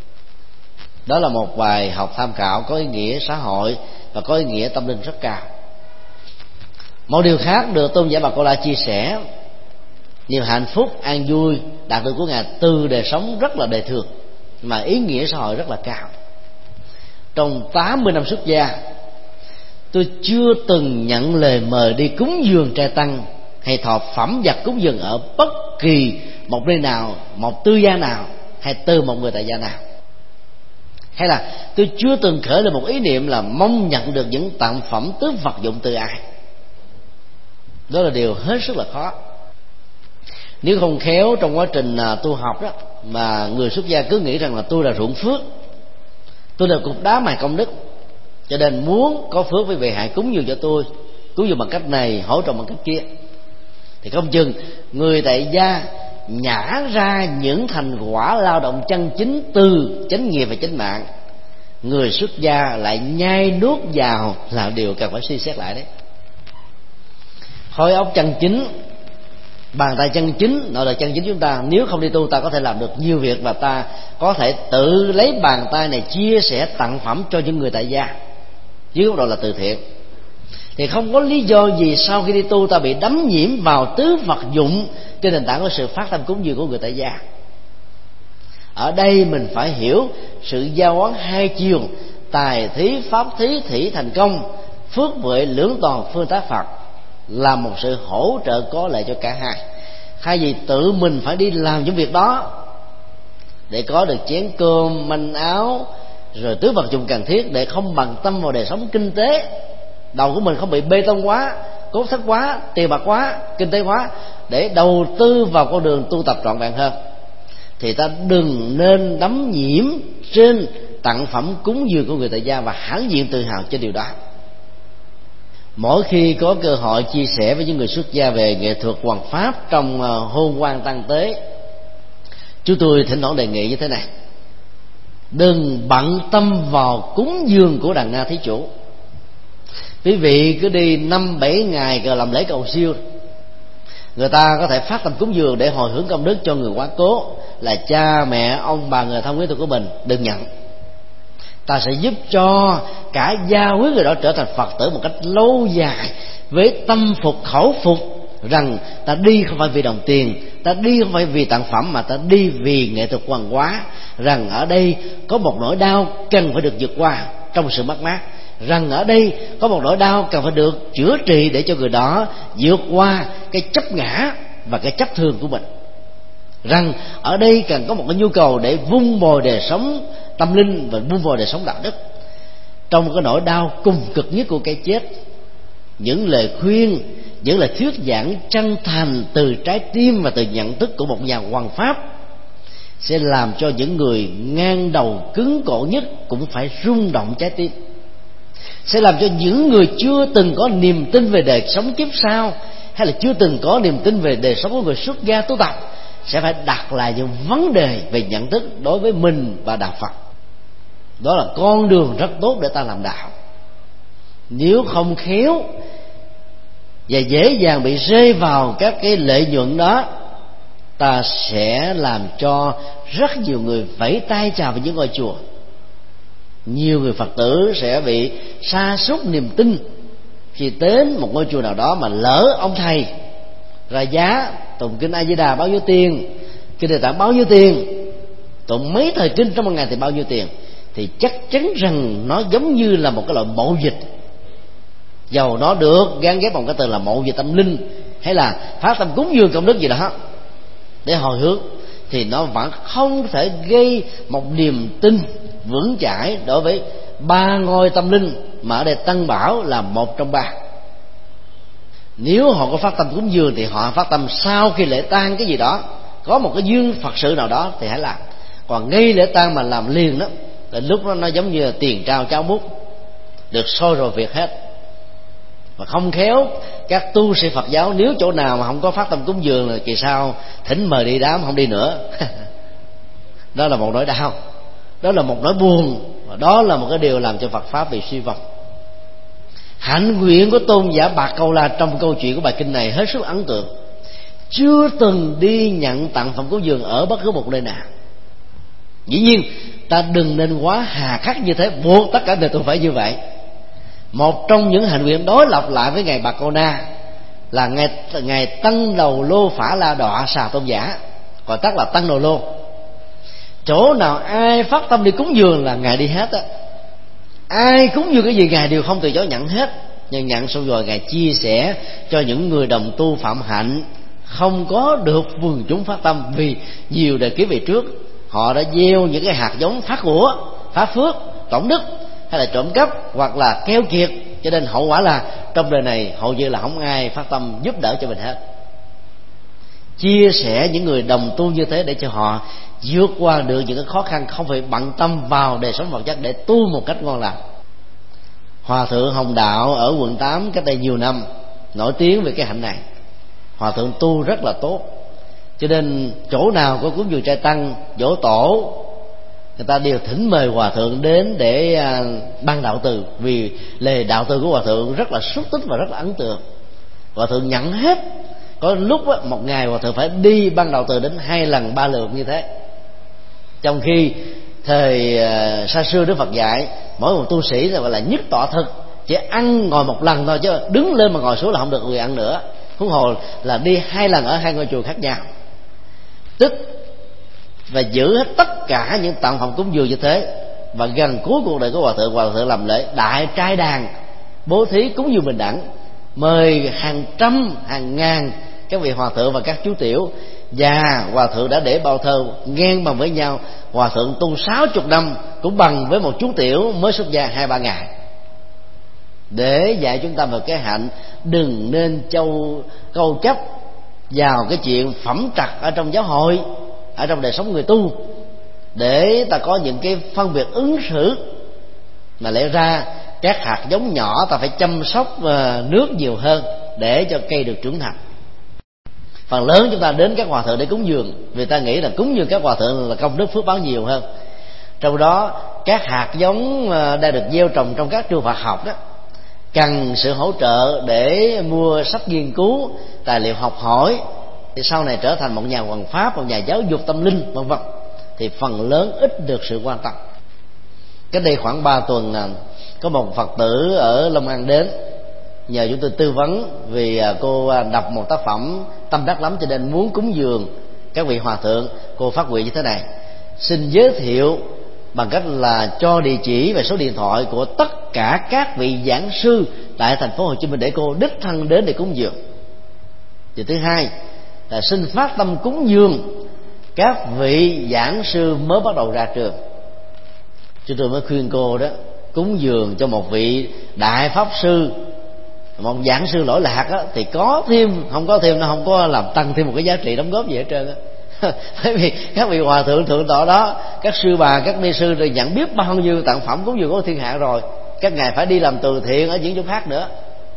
S2: Đó là một bài học tham khảo có ý nghĩa xã hội và có ý nghĩa tâm linh rất cao. Một điều khác được tôn giả Bạc Câu La chia sẻ, niềm hạnh phúc an vui đạt được của Ngài từ đời sống rất là đời thường mà ý nghĩa xã hội rất là cao. Trong tám mươi năm xuất gia, tôi chưa từng nhận lời mời đi cúng dường trai tăng hay thọ phẩm vật cúng dường ở bất kỳ một nơi nào, một tư gia nào hay từ một người tại gia nào. Hay là tôi chưa từng khởi lên một ý niệm là mong nhận được những tặng phẩm tứ vật dụng từ ai. Đó là điều hết sức là khó. Nếu không khéo trong quá trình tu học đó, mà người xuất gia cứ nghĩ rằng là tôi là ruộng phước, tôi là cục đá mài công đức, cho nên muốn có phước với vị hãy cúng dường cho tôi, cúng dường bằng cách này, hỗ trợ bằng cách kia, thì không chừng người tại gia nhả ra những thành quả lao động chân chính từ chánh nghiệp và chánh mạng, người xuất gia lại nhai nuốt vào là điều cần phải suy xét lại đấy. Khối óc chân chính, bàn tay chân chính, nội lực chân chính chúng ta, nếu không đi tu ta có thể làm được nhiều việc, và ta có thể tự lấy bàn tay này chia sẻ tặng phẩm cho những người tại gia dưới góc độ là từ thiện. Thì không có lý do gì sau khi đi tu ta bị đắm nhiễm vào tứ vật dụng trên nền tảng của sự phát tâm cúng dường của người tại gia. Ở đây mình phải hiểu sự giao oán hai chiều: tài thí, pháp thí, thủy thành công, phước huệ lưỡng toàn phương tác Phật, là một sự hỗ trợ có lợi cho cả hai. Thay vì tự mình phải đi làm những việc đó để có được chén cơm, manh áo, rồi tứ vật dụng cần thiết, để không bằng tâm vào đời sống kinh tế, đầu của mình không bị bê tông quá, cốt thép quá, tiền bạc quá, kinh tế quá, để đầu tư vào con đường tu tập trọn vẹn hơn, thì ta đừng nên đắm nhiễm trên tặng phẩm cúng dường của người tại gia và hãnh diện tự hào trên điều đó. Mỗi khi có cơ hội chia sẻ với những người xuất gia về nghệ thuật hoằng pháp trong hôn quan tăng tế, chúng tôi thỉnh thoảng đề nghị như thế này: đừng bận tâm vào cúng dường của đàn na thí chủ. Quý vị cứ đi năm bảy ngày rồi làm lễ cầu siêu, người ta có thể phát tâm cúng dường để hồi hướng công đức cho người quá cố, là cha mẹ ông bà người thân quyến thuộc của mình. Đừng nhận. Ta sẽ giúp cho cả gia quyến người đó trở thành Phật tử một cách lâu dài, với tâm phục khẩu phục rằng ta đi không phải vì đồng tiền, ta đi không phải vì tặng phẩm, mà ta đi vì nghệ thuật văn hóa. Rằng ở đây có một nỗi đau cần phải được vượt qua trong sự mất mát. Rằng ở đây có một nỗi đau cần phải được chữa trị để cho người đó vượt qua cái chấp ngã và cái chấp thường của mình. Rằng ở đây cần có một cái nhu cầu để vun bồi đời sống tâm linh và vun bồi đời sống đạo đức. Trong cái nỗi đau cùng cực nhất của cái chết, những lời khuyên, những lời thuyết giảng chân thành từ trái tim và từ nhận thức của một nhà hoằng pháp sẽ làm cho những người ngang đầu cứng cổ nhất cũng phải rung động trái tim, sẽ làm cho những người chưa từng có niềm tin về đời sống kiếp sau, hay là chưa từng có niềm tin về đời sống của người xuất gia tu tập, sẽ phải đặt lại những vấn đề về nhận thức đối với mình và đạo Phật. Đó là con đường rất tốt để ta làm đạo. Nếu không khéo và dễ dàng bị rơi vào các cái lợi nhuận đó, ta sẽ làm cho rất nhiều người vẫy tay chào với những ngôi chùa. Nhiều người Phật tử sẽ bị sa sút niềm tin khi đến một ngôi chùa nào đó mà lỡ ông thầy ra giá tụng kinh A Di Đà bao nhiêu tiền, kinh Địa Tạng bao nhiêu tiền, tụng mấy thời kinh trong một ngày thì bao nhiêu tiền, thì chắc chắn rằng nó giống như là một cái loại mậu dịch. Dầu nó được gán ghép bằng cái từ là mậu dịch tâm linh hay là phát tâm cúng dường công đức gì đó để hồi hướng, thì nó vẫn không thể gây một niềm tin vững chãi đối với ba ngôi tâm linh mà ở đây Tăng Bảo là một trong ba. Nếu họ có phát tâm cúng dường thì họ phát tâm sau khi lễ tang cái gì đó, có một cái duyên Phật sự nào đó thì hãy làm. Còn ngay lễ tang mà làm liền đó, thì lúc đó nó giống như là tiền trao cháo múc, được sôi rồi việc hết. Và không khéo các tu sĩ Phật giáo nếu chỗ nào mà không có phát tâm cúng dường là kỳ sau thỉnh mời đi đám không đi nữa. Đó là một nỗi đau, đó là một nỗi buồn, và đó là một cái điều làm cho Phật pháp bị suy vong. Hạnh nguyện của tôn giả Bạc Câu La trong câu chuyện của bài kinh này hết sức ấn tượng. Chưa từng đi nhận tặng phẩm cúng dường ở bất cứ một nơi nào. Dĩ nhiên ta đừng nên quá hà khắc như thế, buộc tất cả người tu phải như vậy. Một trong những hạnh nguyện đối lập lại với ngài Bạc Câu Na là ngài, ngài Tăng Đầu Lô Phả La Đọa Xà Tôn Giả, gọi tắt là Tăng Đầu Lô. Chỗ nào ai phát tâm đi cúng dường là ngài đi hết á. Ai cúng dường cái gì ngài đều không từ chối nhận hết. Nhưng nhận xong rồi ngài chia sẻ cho những người đồng tu phạm hạnh không có được vườn chúng phát tâm, vì nhiều đời kiếp về trước họ đã gieo những cái hạt giống phát của, phát phước, tổng đức, hay là trộm cắp hoặc là keo kiệt, cho nên hậu quả là trong đời này hầu như là không ai phát tâm giúp đỡ cho mình hết. Chia sẻ những người đồng tu như thế để cho họ vượt qua được những cái khó khăn, không phải bận tâm vào đời sống vật chất để tu một cách ngon lành. Hòa thượng Hồng Đạo ở quận tám cách đây nhiều năm nổi tiếng về cái hạnh này. Hòa thượng tu rất là tốt, cho nên chỗ nào có cúng dường trai tăng, dỗ tổ, người ta đều thỉnh mời hòa thượng đến để à, ban đạo từ, vì lời đạo từ của hòa thượng rất là xúc tích và rất là ấn tượng. Hòa thượng nhận hết. Có lúc á, một ngày hòa thượng phải đi ban đạo từ đến hai lần ba lượt như thế. Trong khi thời à, xa xưa Đức Phật dạy mỗi một tu sĩ là gọi là nhất tọa thực, chỉ ăn ngồi một lần thôi, chứ đứng lên mà ngồi xuống là không được người ăn nữa. Huống hồ là đi hai lần ở hai ngôi chùa khác nhau, tức và giữ hết tất cả những tặng phẩm cúng dường như thế. Và gần cuối cuộc đời của hòa thượng, hòa thượng làm lễ đại trai đàn, bố thí cúng dường bình đẳng, mời hàng trăm hàng ngàn các vị hòa thượng và các chú tiểu, và hòa thượng đã để bao thơ ngang bằng với nhau. Hòa thượng tu sáu chục năm cũng bằng với một chú tiểu mới xuất gia hai ba ngày, để dạy chúng ta về cái hạnh đừng nên châu câu chấp vào cái chuyện phẩm trật ở trong giáo hội, ở trong đời sống người tu, để ta có những cái phân biệt ứng xử, mà lẽ ra các hạt giống nhỏ ta phải chăm sóc nước nhiều hơn để cho cây được trưởng thành. Phần lớn chúng ta đến các hòa thượng để cúng dường vì ta nghĩ là cúng dường các hòa thượng là công đức phước báo nhiều hơn. Trong đó các hạt giống đang được gieo trồng trong các trường Phật học đó cần sự hỗ trợ để mua sách nghiên cứu, tài liệu học hỏi, thì sau này trở thành một nhà hoằng pháp, một nhà giáo dục tâm linh vân vân, thì phần lớn ít được sự quan tâm. Cách đây khoảng ba tuần có một Phật tử ở Long An đến nhờ chúng tôi tư vấn, vì cô đọc một tác phẩm tâm đắc lắm cho nên muốn cúng dường các vị hòa thượng. Cô phát nguyện như thế này: xin giới thiệu bằng cách là cho địa chỉ và số điện thoại của tất cả các vị giảng sư tại thành phố Hồ Chí Minh để cô đích thân đến để cúng dường. Điều thứ hai là xin phát tâm cúng dường các vị giảng sư mới bắt đầu ra trường. Chúng tôi mới khuyên cô đó, cúng dường cho một vị đại pháp sư, một giảng sư lỗi lạc á, thì có thêm không có thêm nó không có làm tăng thêm một cái giá trị đóng góp gì hết trơn á. Bởi vì các vị hòa thượng thượng tọa đó, các sư bà, các ni sư rồi nhận biết bao nhiêu tặng phẩm cúng dường của thiên hạ rồi, các ngài phải đi làm từ thiện ở những chỗ khác nữa.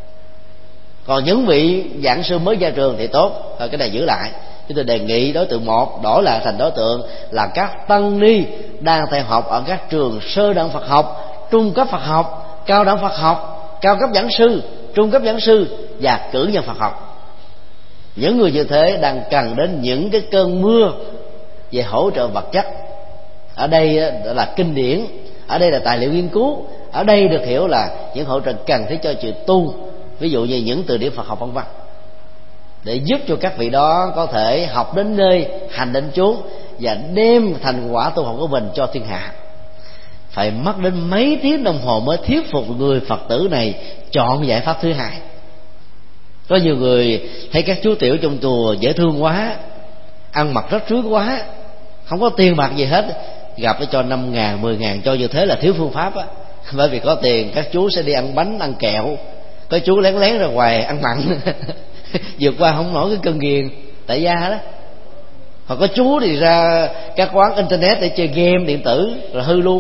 S2: Còn những vị giảng sư mới ra trường thì tốt, rồi cái này giữ lại. Chúng tôi đề nghị đối tượng một đổi lại thành đối tượng là các tăng ni đang theo học ở các trường sơ đẳng Phật học, trung cấp Phật học, cao đẳng Phật học, cao cấp giảng sư, trung cấp giảng sư và cử nhân Phật học. Những người như thế đang cần đến những cái cơn mưa về hỗ trợ vật chất. Ở đây là kinh điển, ở đây là tài liệu nghiên cứu, ở đây được hiểu là những hỗ trợ cần thiết cho chuyện tu, ví dụ như những từ điển Phật học vân vân, để giúp cho các vị đó có thể học đến nơi, hành đến chốn và đem thành quả tu học của mình cho thiên hạ. Phải mất đến mấy tiếng đồng hồ mới thuyết phục người Phật tử này chọn giải pháp thứ hai. Có nhiều người thấy các chú tiểu trong chùa dễ thương quá, ăn mặc rất rưới quá, không có tiền bạc gì hết, gặp nó cho năm ngàn, mười ngàn, cho như thế là thiếu phương pháp á. Bởi vì có tiền các chú sẽ đi ăn bánh, ăn kẹo, có chú lén lén ra ngoài ăn mặn vượt qua không nổi cái cơn nghiền tại gia đó. Hoặc có chú thì ra các quán internet để chơi game điện tử rồi hư luôn.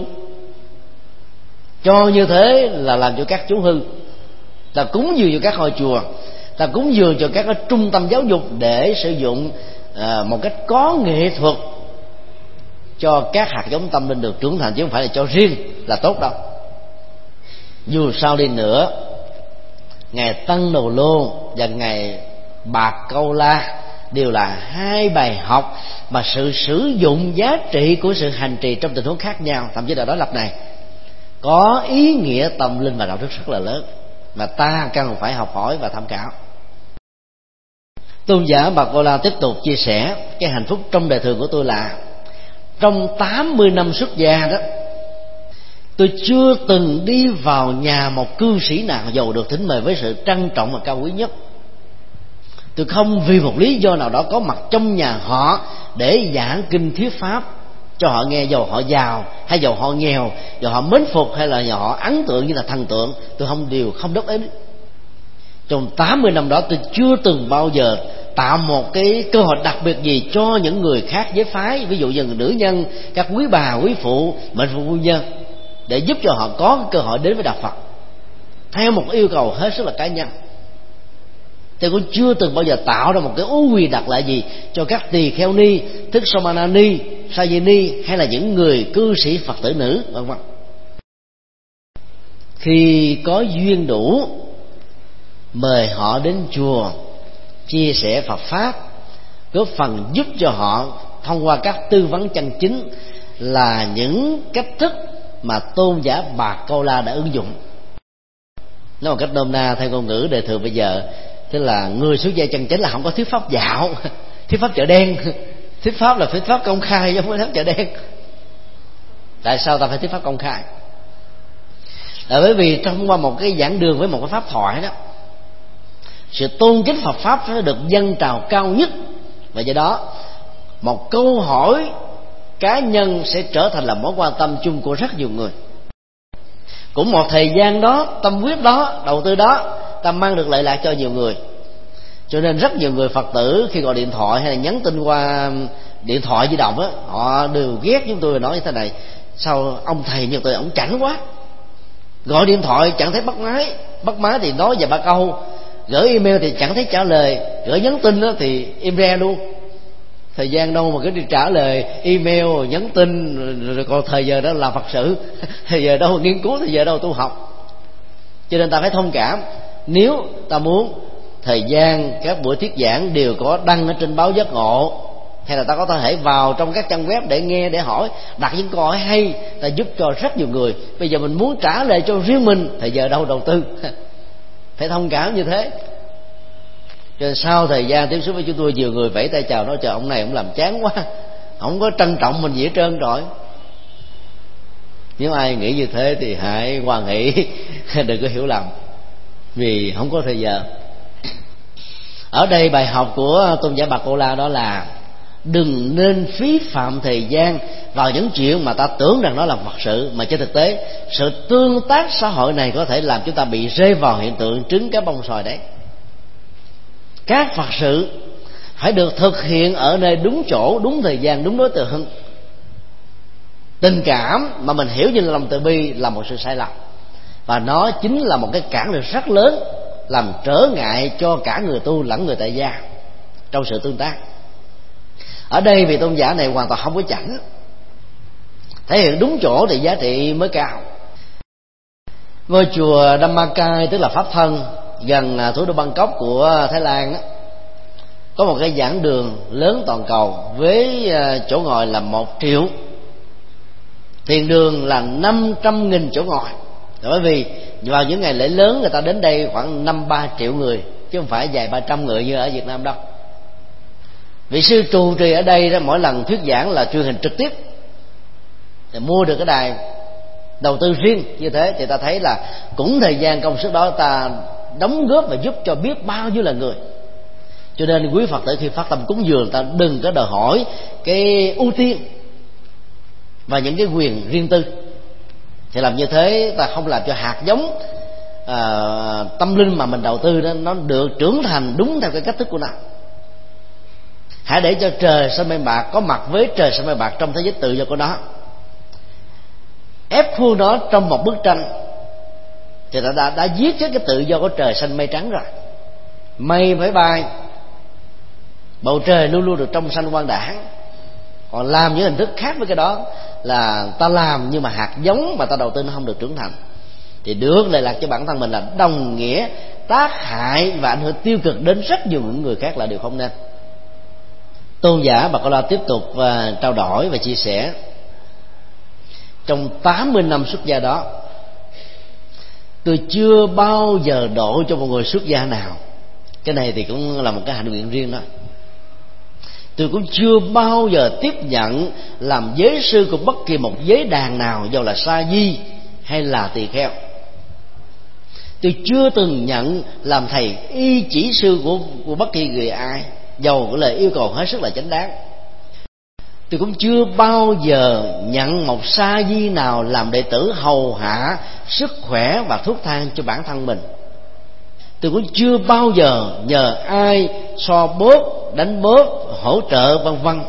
S2: Cho như thế là làm cho các chú hư. Ta cúng dường cho các ngôi chùa, ta cúng dường cho các cái trung tâm giáo dục để sử dụng à, một cách có nghệ thuật cho các hạt giống tâm linh được trưởng thành, chứ không phải là cho riêng là tốt đâu. Dù sao đi nữa, ngày Tân Đầu Lô và ngày Bạc Câu La đều là hai bài học mà sự sử dụng giá trị của sự hành trì trong tình huống khác nhau, thậm chí là đối lập này, có ý nghĩa tâm linh và đạo đức rất là lớn mà ta cần phải học hỏi và tham khảo. Tôn giả Bạc Câu La tiếp tục chia sẻ cái hạnh phúc trong đời thường của tôi là trong tám mươi năm xuất gia đó, tôi chưa từng đi vào nhà một cư sĩ nào giàu được thỉnh mời với sự trân trọng và cao quý nhất. Tôi không vì một lý do nào đó có mặt trong nhà họ để giảng kinh thuyết pháp cho họ nghe, dầu họ giàu hay dầu họ nghèo, dầu họ mến phục hay là dầu họ ấn tượng như là thần tượng, tôi không điều không đốc đến. Trong tám mươi năm đó tôi chưa từng bao giờ tạo một cái cơ hội đặc biệt gì cho những người khác giới phái, ví dụ như nữ nhân, các quý bà, quý phụ, mệnh phụ phu nhân, để giúp cho họ có cơ hội đến với đạo Phật theo một yêu cầu hết sức là cá nhân. Tôi cũng chưa từng bao giờ tạo ra một cái ưu quyền đặc lệ gì cho các tỳ kheo ni, thức Samana ni, Sa Di ni hay là những người cư sĩ Phật tử nữ vân vân. Khi có duyên đủ, mời họ đến chùa chia sẻ Phật pháp, góp phần giúp cho họ thông qua các tư vấn chân chính là những cách thức mà tôn giả Bạc Câu La đã ứng dụng. Nói một cách nôm na theo ngôn ngữ đời thường bây giờ, tức là người xuất gia chân chính là không có thuyết pháp dạo, thuyết pháp chợ đen. Thuyết pháp là thuyết pháp công khai chứ không phải thuyết pháp chợ đen. Tại sao ta phải thuyết pháp công khai? Là bởi vì thông qua một cái giảng đường với một cái pháp thoại đó, sự tôn kính Phật pháp phải được dâng trào cao nhất, và do đó một câu hỏi cá nhân sẽ trở thành là mối quan tâm chung của rất nhiều người. Cũng một thời gian đó, tâm huyết đó, đầu tư đó, ta mang được lợi lạc cho nhiều người. Cho nên rất nhiều người Phật tử khi gọi điện thoại hay là nhắn tin qua điện thoại di động á, họ đều ghét chúng tôi nói như thế này: sao ông thầy như tôi ông chảnh quá, gọi điện thoại chẳng thấy bắt máy, bắt máy thì nói vài ba câu, gửi email thì chẳng thấy trả lời, gửi nhắn tin đó thì im re luôn. Thời gian đâu mà cứ đi trả lời email rồi nhắn tin, rồi, rồi còn thời giờ đó làm Phật sự, thời giờ đâu nghiên cứu, thời giờ đâu tu học. Cho nên ta phải thông cảm. Nếu ta muốn thời gian các buổi thuyết giảng đều có đăng ở trên báo Giác Ngộ, hay là ta có thể vào trong các trang web để nghe, để hỏi, đặt những câu hỏi hay, ta giúp cho rất nhiều người. Bây giờ mình muốn trả lời cho riêng mình, thời giờ đâu đầu tư. phải thông cảm như thế. Cho nên sau thời gian tiếp xúc với chúng tôi, nhiều người vẫy tay chào nói: trời, ông này ông làm chán quá, không có trân trọng mình gì hết trơn rồi. Nếu ai nghĩ như thế thì hãy hoan hỷ, đừng có hiểu lầm, vì không có thời giờ. Ở đây bài học của tôn giả Bà Cô La đó là đừng nên phí phạm thời gian vào những chuyện mà ta tưởng rằng nó là Phật sự, mà trên thực tế sự tương tác xã hội này có thể làm chúng ta bị rơi vào hiện tượng trứng cá bông sòi đấy. Các Phật sự phải được thực hiện ở nơi đúng chỗ, đúng thời gian, đúng đối tượng. Tình cảm mà mình hiểu như là lòng từ bi là một sự sai lầm, và nó chính là một cái cản lực rất lớn làm trở ngại cho cả người tu lẫn người tại gia trong sự tương tác. Ở đây vị tôn giả này hoàn toàn không có chảnh, thể hiện đúng chỗ thì giá trị mới cao. Ngôi chùa Dhammakai, tức là Pháp Thân, gần thủ đô Bangkok của Thái Lan đó, có một cái giảng đường lớn toàn cầu với chỗ ngồi là một triệu, thiền đường là năm trăm nghìn chỗ ngồi. Bởi vì vào những ngày lễ lớn người ta đến đây khoảng năm ba triệu người, chứ không phải vài ba trăm người như ở Việt Nam đâu. Vị sư trụ trì ở đây đó, mỗi lần thuyết giảng là truyền hình trực tiếp, thì mua được cái đài đầu tư riêng như thế thì ta thấy là cũng thời gian công sức đó ta đóng góp và giúp cho biết bao nhiêu là người. Cho nên quý Phật tử khi phát tâm cúng dường, ta đừng có đòi hỏi cái ưu tiên và những cái quyền riêng tư. Thì làm như thế ta không làm cho hạt giống à, tâm linh mà mình đầu tư đó nó được trưởng thành đúng theo cái cách thức của nó. Hãy để cho trời xanh mây bạc có mặt với trời xanh mây bạc trong thế giới tự do của nó, ép khuôn nó trong một bức tranh thì đã, đã, đã giết chết cái tự do của trời xanh mây trắng rồi. Mây phải bay, bầu trời luôn luôn được trong xanh quang đãng. Còn làm những hình thức khác với cái đó là ta làm nhưng mà hạt giống mà ta đầu tư nó không được trưởng thành, thì được lệ lạc cho bản thân mình là đồng nghĩa tác hại và ảnh hưởng tiêu cực đến rất nhiều những người khác là điều không nên. Tôn giả Bà Cô La tiếp tục uh, trao đổi và chia sẻ: trong tám mươi năm xuất gia đó, tôi chưa bao giờ độ cho một người xuất gia nào. Cái này thì cũng là một cái hạnh nguyện riêng đó. Tôi cũng chưa bao giờ tiếp nhận làm giới sư của bất kỳ một giới đàn nào, dầu là sa di hay là tỳ kheo. Tôi chưa từng nhận làm thầy y chỉ sư của, của bất kỳ người ai, dầu cái lời yêu cầu hết sức là chánh đáng. Tôi cũng chưa bao giờ nhận một sa di nào làm đệ tử hầu hạ sức khỏe và thuốc thang cho bản thân mình. Tôi cũng chưa bao giờ nhờ ai so bóp, đánh bóp, hỗ trợ vân vân.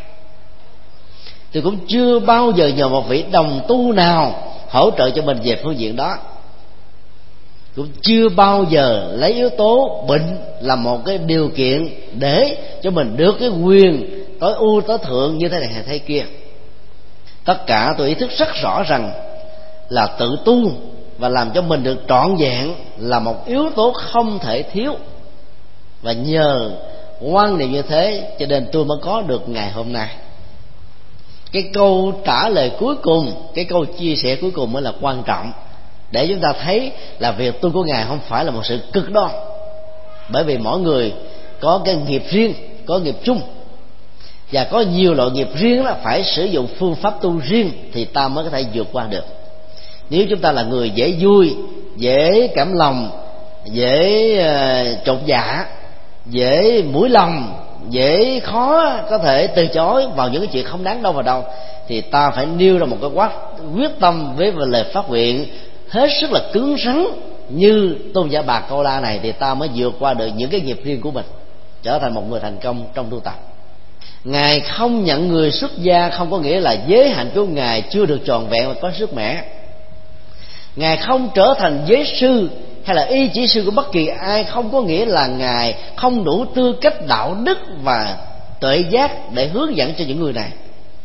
S2: Tôi cũng chưa bao giờ nhờ một vị đồng tu nào hỗ trợ cho mình về phương diện đó. Cũng chưa bao giờ lấy yếu tố bệnh là một cái điều kiện để cho mình được cái quyền tối ưu tối thượng như thế này hay thế kia. Tất cả tôi ý thức rất rõ rằng là tự tu và làm cho mình được trọn vẹn là một yếu tố không thể thiếu. Và nhờ quan niệm như thế cho nên tôi mới có được ngày hôm nay. Cái câu trả lời cuối cùng, cái câu chia sẻ cuối cùng mới là quan trọng, để chúng ta thấy là việc tu của Ngài không phải là một sự cực đoan. Bởi vì mỗi người có cái nghiệp riêng, có nghiệp chung, và có nhiều loại nghiệp riêng là phải sử dụng phương pháp tu riêng thì ta mới có thể vượt qua được. Nếu chúng ta là người dễ vui, dễ cảm lòng, dễ uh, trột dạ, dễ mũi lòng, dễ khó có thể từ chối vào những cái chuyện không đáng đâu vào đâu, thì ta phải nêu ra một cái quát quyết tâm với lời phát nguyện hết sức là cứng rắn như tôn giả Bà Cô La này, thì ta mới vượt qua được những cái nghiệp riêng của mình, trở thành một người thành công trong tu tập. Ngài không nhận người xuất gia không có nghĩa là giới hạnh của Ngài chưa được tròn vẹn và có sức mẻ. Ngài không trở thành giới sư hay là y chỉ sư của bất kỳ ai không có nghĩa là Ngài không đủ tư cách đạo đức và tuệ giác để hướng dẫn cho những người này.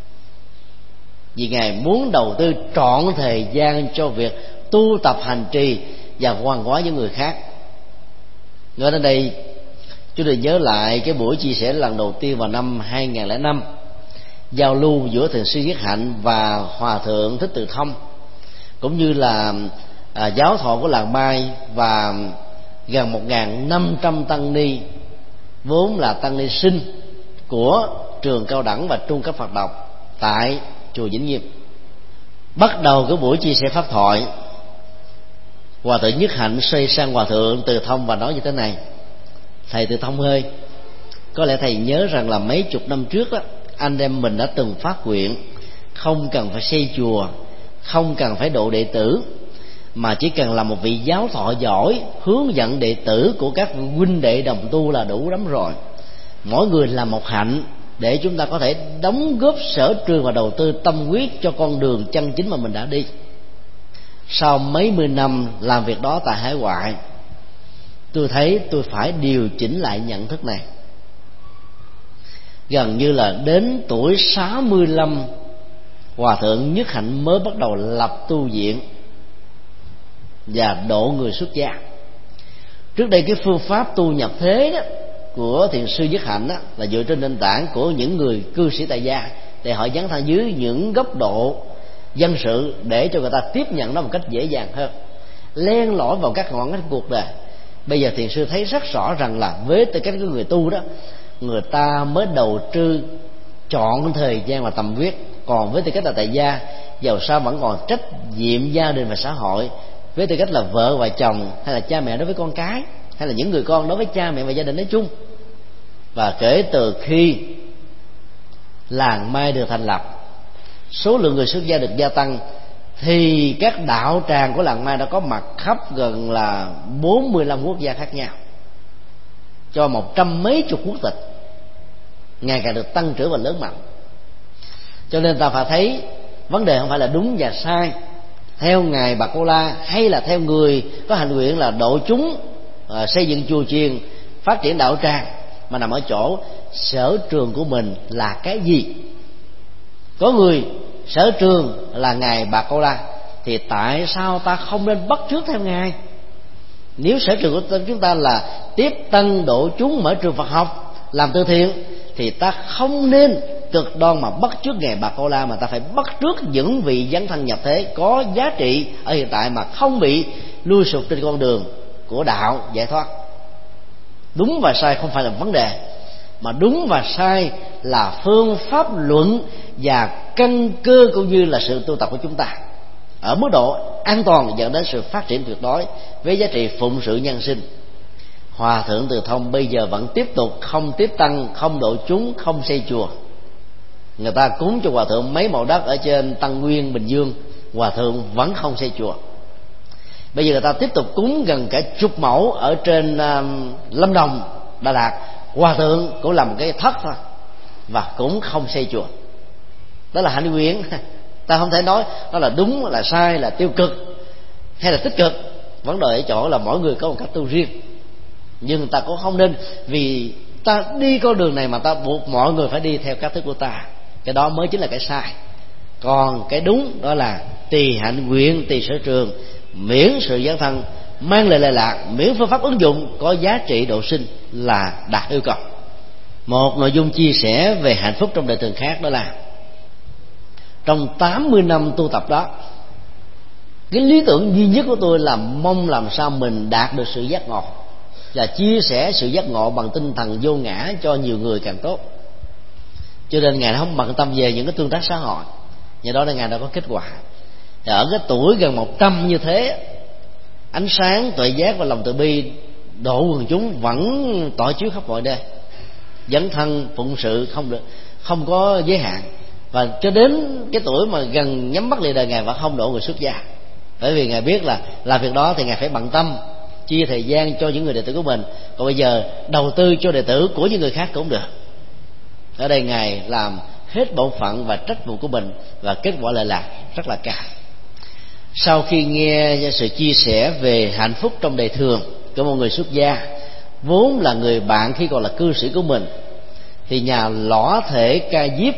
S2: Vì Ngài muốn đầu tư trọn thời gian cho việc tu tập hành trì và hoàn hóa những người khác. Nói đến đây, chúng tôi nhớ lại cái buổi chia sẻ lần đầu tiên vào năm hai nghìn lẻ năm, giao lưu giữa Thiền sư Viết Hạnh và Hòa thượng Thích Từ Thông, cũng như là à, giáo thọ của làng Mai và gần một nghìn năm trăm tăng ni vốn là tăng ni sinh của trường cao đẳng và trung cấp Phật học tại chùa Vĩnh Nghiêm. Bắt đầu cái buổi chia sẻ pháp thoại, Hòa thượng Nhất Hạnh xoay sang Hòa thượng Từ Thông và nói như thế này: thầy Từ Thông ơi, có lẽ thầy nhớ rằng là mấy chục năm trước đó, anh em mình đã từng phát nguyện không cần phải xây chùa, không cần phải độ đệ tử, mà chỉ cần là một vị giáo thọ giỏi hướng dẫn đệ tử của các huynh đệ đồng tu là đủ lắm rồi. Mỗi người làm một hạnh để chúng ta có thể đóng góp sở trường và đầu tư tâm huyết cho con đường chân chính mà mình đã đi. Sau mấy mươi năm làm việc đó tại hải ngoại, tôi thấy tôi phải điều chỉnh lại nhận thức này. Gần như là đến tuổi sáu mươi lăm, Hòa thượng Nhất Hạnh mới bắt đầu lập tu viện và độ người xuất gia. Trước đây cái phương pháp tu nhập thế đó của thiền sư Nhất Hạnh đó là dựa trên nền tảng của những người cư sĩ tại gia, để họ dấn thân dưới những góc độ dân sự để cho người ta tiếp nhận nó một cách dễ dàng hơn, len lỏi vào các ngõ ngách cuộc đời. Bây giờ thiền sư thấy rất rõ rằng là với tư cách của người tu đó, người ta mới đầu tư chọn thời gian và tâm huyết. Còn với tư cách là tại gia, dầu sao vẫn còn trách nhiệm gia đình và xã hội, với tư cách là vợ và chồng, hay là cha mẹ đối với con cái, hay là những người con đối với cha mẹ và gia đình nói chung. Và kể từ khi làng Mai được thành lập, số lượng người xuất gia được gia tăng, thì các đạo tràng của làng Mai đã có mặt khắp gần là bốn mươi lăm quốc gia khác nhau, cho một trăm mấy chục quốc tịch, ngày càng được tăng trưởng và lớn mạnh. Cho nên ta phải thấy vấn đề không phải là đúng và sai theo ngài Bà Cô La, hay là theo người có hành nguyện là độ chúng à, xây dựng chùa chiền, phát triển đạo tràng, mà nằm ở chỗ sở trường của mình là cái gì. Có người sở trường là ngài Bà Cô La, thì tại sao ta không nên bắt chước theo ngài? Nếu sở trường của chúng ta là tiếp tân độ chúng, mở trường Phật học, làm từ thiện, thì ta không nên cực đoan mà bắt chước ngài Bà Cô La, mà ta phải bắt chước những vị dấn thân nhập thế có giá trị ở hiện tại mà không bị lui sụp trên con đường của đạo giải thoát. Đúng và sai không phải là vấn đề, mà đúng và sai là phương pháp luận và căn cơ cũng như là sự tu tập của chúng ta ở mức độ an toàn dẫn đến sự phát triển tuyệt đối với giá trị phụng sự nhân sinh. Hòa thượng Từ Thông bây giờ vẫn tiếp tục không tiếp tăng, không độ chúng, không xây chùa. Người ta cúng cho hòa thượng mấy mẫu đất ở trên Tân Nguyên, Bình Dương, hòa thượng vẫn không xây chùa. Bây giờ người ta tiếp tục cúng gần cả chục mẫu ở trên uh, Lâm Đồng, Đà Lạt, hòa thượng cũng làm cái thất thôi và cũng không xây chùa. Đó là hạnh nguyện. Ta không thể nói đó là đúng, là sai, là tiêu cực hay là tích cực. Vấn đề ở chỗ là mỗi người có một cách tu riêng, nhưng ta cũng không nên vì ta đi con đường này mà ta buộc mọi người phải đi theo cách thức của ta. Cái đó mới chính là cái sai. Còn cái đúng đó là tùy hạnh nguyện, tùy sở trường, miễn sự dấn thân mang lại lệ lạc, miễn phương pháp ứng dụng có giá trị độ sinh là đạt yêu cầu. Một nội dung chia sẻ về hạnh phúc trong đời thường khác, đó là trong tám mươi năm tu tập đó, cái lý tưởng duy nhất của tôi là mong làm sao mình đạt được sự giác ngộ, và chia sẻ sự giác ngộ bằng tinh thần vô ngã cho nhiều người càng tốt. Cho nên ngài không bận tâm về những cái tương tác xã hội, nhờ đó là ngài đã có kết quả. Và ở cái tuổi gần một trăm như thế, ánh sáng tuệ giác và lòng từ bi độ quần chúng vẫn tỏa chiếu khắp mọi nơi, dấn thân phụng sự không được, không có giới hạn. Và cho đến cái tuổi mà gần nhắm mắt lìa đời, ngài vẫn không độ người xuất gia, bởi vì ngài biết là làm việc đó thì ngài phải bận tâm chia thời gian cho những người đệ tử của mình, còn bây giờ đầu tư cho đệ tử của những người khác cũng được. Ở đây ngài làm hết bổn phận và trách vụ của mình, và kết quả lại là rất là cao. Sau khi nghe sự chia sẻ về hạnh phúc trong đời thường của một người xuất gia, vốn là người bạn khi còn là cư sĩ của mình, thì nhà lõa thể Ca Diếp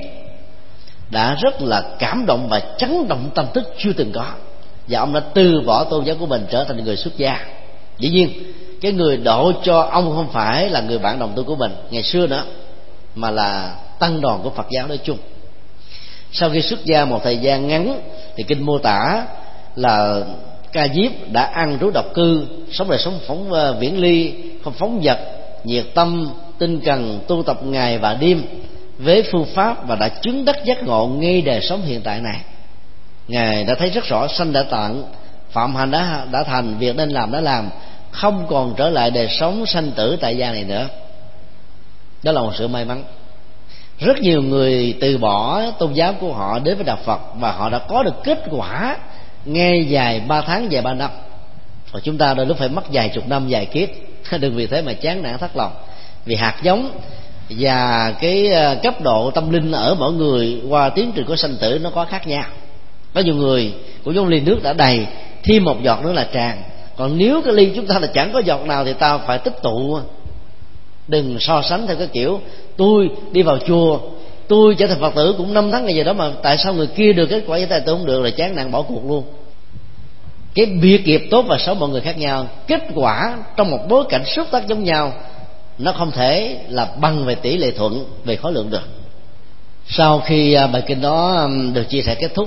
S2: đã rất là cảm động và chấn động tâm thức chưa từng có, và ông đã từ bỏ tôn giáo của mình trở thành người xuất gia. Dĩ nhiên cái người độ cho ông không phải là người bạn đồng tu của mình ngày xưa nữa, mà là tăng đoàn của Phật giáo nói chung. Sau khi xuất gia một thời gian ngắn thì kinh mô tả là Ca Diếp đã ăn trú độc cư, sống đời sống phóng viễn ly, không phóng vật, nhiệt tâm, tinh cần, tu tập ngày và đêm với phương pháp, và đã chứng đắc giác ngộ ngay đời sống hiện tại này. Ngài đã thấy rất rõ sanh đã tận, phạm hành đã đã thành, việc nên làm đã làm, không còn trở lại đời sống sanh tử tại gia này nữa. Đó là một sự may mắn. Rất nhiều người từ bỏ tôn giáo của họ đến với đạo Phật, và họ đã có được kết quả ngay dài ba tháng, dài ba năm. Và chúng ta đôi lúc phải mất vài chục năm, vài kiếp. Đừng vì thế mà chán nản thất lòng, vì hạt giống và cái cấp độ tâm linh ở mỗi người qua tiến trình của sanh tử nó có khác nhau. Có nhiều người cũng giống ly nước đã đầy, thêm một giọt nữa là tràn. Còn nếu cái ly chúng ta là chẳng có giọt nào thì ta phải tích tụ. Đừng so sánh theo cái kiểu tôi đi vào chùa, tôi trở thành Phật tử cũng năm tháng ngày giờ đó, mà tại sao người kia được kết quả với tôi không được, là chán nản bỏ cuộc luôn. Cái biệt nghiệp tốt và xấu mọi người khác nhau, kết quả trong một bối cảnh xúc tác giống nhau, nó không thể là bằng về tỷ lệ thuận về khối lượng được. Sau khi bài kinh đó được chia sẻ kết thúc,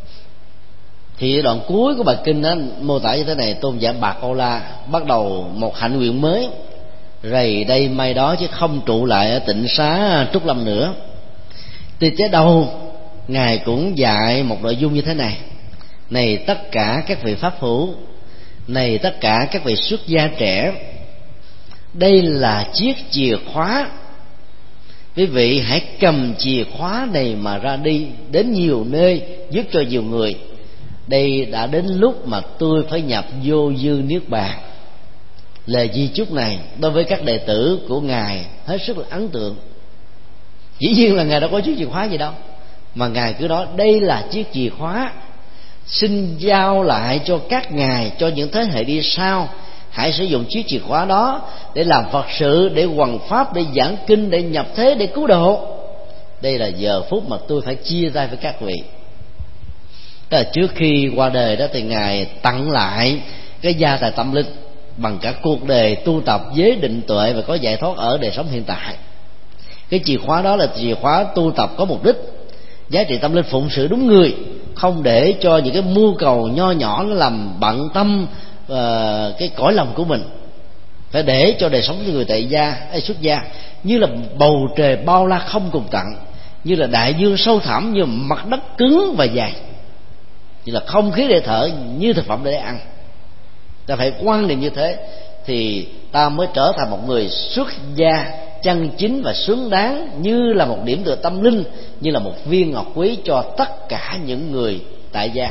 S2: thì đoạn cuối của bài kinh đó mô tả như thế này: tôn giả Bà Câu La bắt đầu một hạnh nguyện mới, rày đây mai đó chứ không trụ lại ở tịnh xá Trúc Lâm nữa. Từ chế đầu ngài cũng dạy một nội dung như thế này: này tất cả các vị pháp hữu, này tất cả các vị xuất gia trẻ, đây là chiếc chìa khóa. Quý vị hãy cầm chìa khóa này mà ra đi đến nhiều nơi, giúp cho nhiều người. Đây đã đến lúc mà tôi phải nhập vô dư niết bàn. Lời di chúc này đối với các đệ tử của ngài hết sức là ấn tượng. Dĩ nhiên là ngài đâu có chiếc chìa khóa gì đâu, mà ngài cứ nói đây là chiếc chìa khóa, xin giao lại cho các ngài, cho những thế hệ đi sau. Hãy sử dụng chiếc chìa khóa đó để làm Phật sự, để hoằng pháp, để giảng kinh, để nhập thế, để cứu độ. Đây là giờ phút mà tôi phải chia tay với các vị. Tức là trước khi qua đời đó thì ngài tặng lại cái gia tài tâm linh bằng cả cuộc đời tu tập giới định tuệ và có giải thoát ở đời sống hiện tại. Cái chìa khóa đó là chìa khóa tu tập có mục đích, giá trị tâm linh phụng sự đúng người, không để cho những cái mưu cầu nho nhỏ nó làm bận tâm uh, cái cõi lòng của mình. Phải để cho đời sống của người tại gia hay xuất gia như là bầu trời bao la không cùng tận, như là đại dương sâu thẳm, như mặt đất cứng và dày, như là không khí để thở, như thực phẩm để ăn. Ta phải quan niệm như thế thì ta mới trở thành một người xuất gia chân chính và xứng đáng, như là một điểm tựa tâm linh, như là một viên ngọc quý cho tất cả những người tại gia.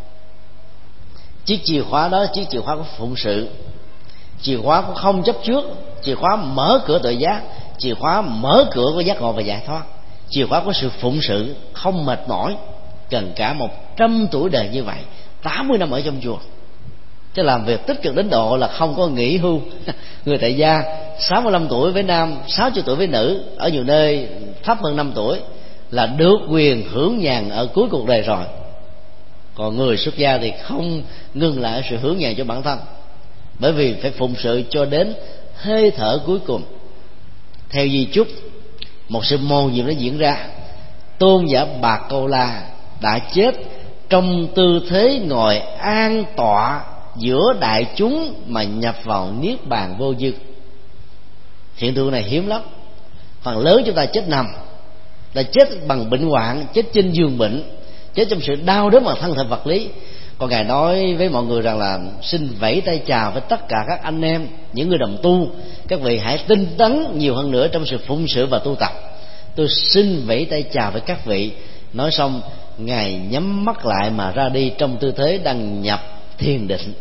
S2: Chiếc chìa khóa đó, chiếc chìa khóa của phụng sự, chìa khóa cũng không chấp trước, chìa khóa mở cửa tự giác, chìa khóa mở cửa của giác ngộ và giải thoát, chìa khóa của sự phụng sự không mệt mỏi, cần cả một trăm tuổi đời như vậy, tám mươi năm ở trong chùa, chứ làm việc tích cực đến độ là không có nghỉ hưu. Người tại gia sáu mươi lăm tuổi với nam, sáu mươi tuổi với nữ, ở nhiều nơi thấp hơn năm tuổi là được quyền hưởng nhàn ở cuối cuộc đời rồi. Còn người xuất gia thì không ngừng lại sự hưởng nhàn cho bản thân, bởi vì phải phụng sự cho đến hơi thở cuối cùng. Theo di chúc, một sự mầu nhiệm đã diễn ra. Tôn giả Bà Câu La đã chết trong tư thế ngồi an tọa giữa đại chúng mà nhập vào niết bàn vô dư. Hiện tượng này hiếm lắm. Phần lớn chúng ta chết nằm, là chết bằng bệnh hoạn, chết trên giường bệnh, chết trong sự đau đớn bằng thân thể vật lý. Còn ngài nói với mọi người rằng là xin vẫy tay chào với tất cả các anh em, những người đồng tu, các vị hãy tinh tấn nhiều hơn nữa trong sự phụng sự và tu tập. Tôi xin vẫy tay chào với các vị. Nói xong ngài nhắm mắt lại mà ra đi trong tư thế đang nhập thiền định.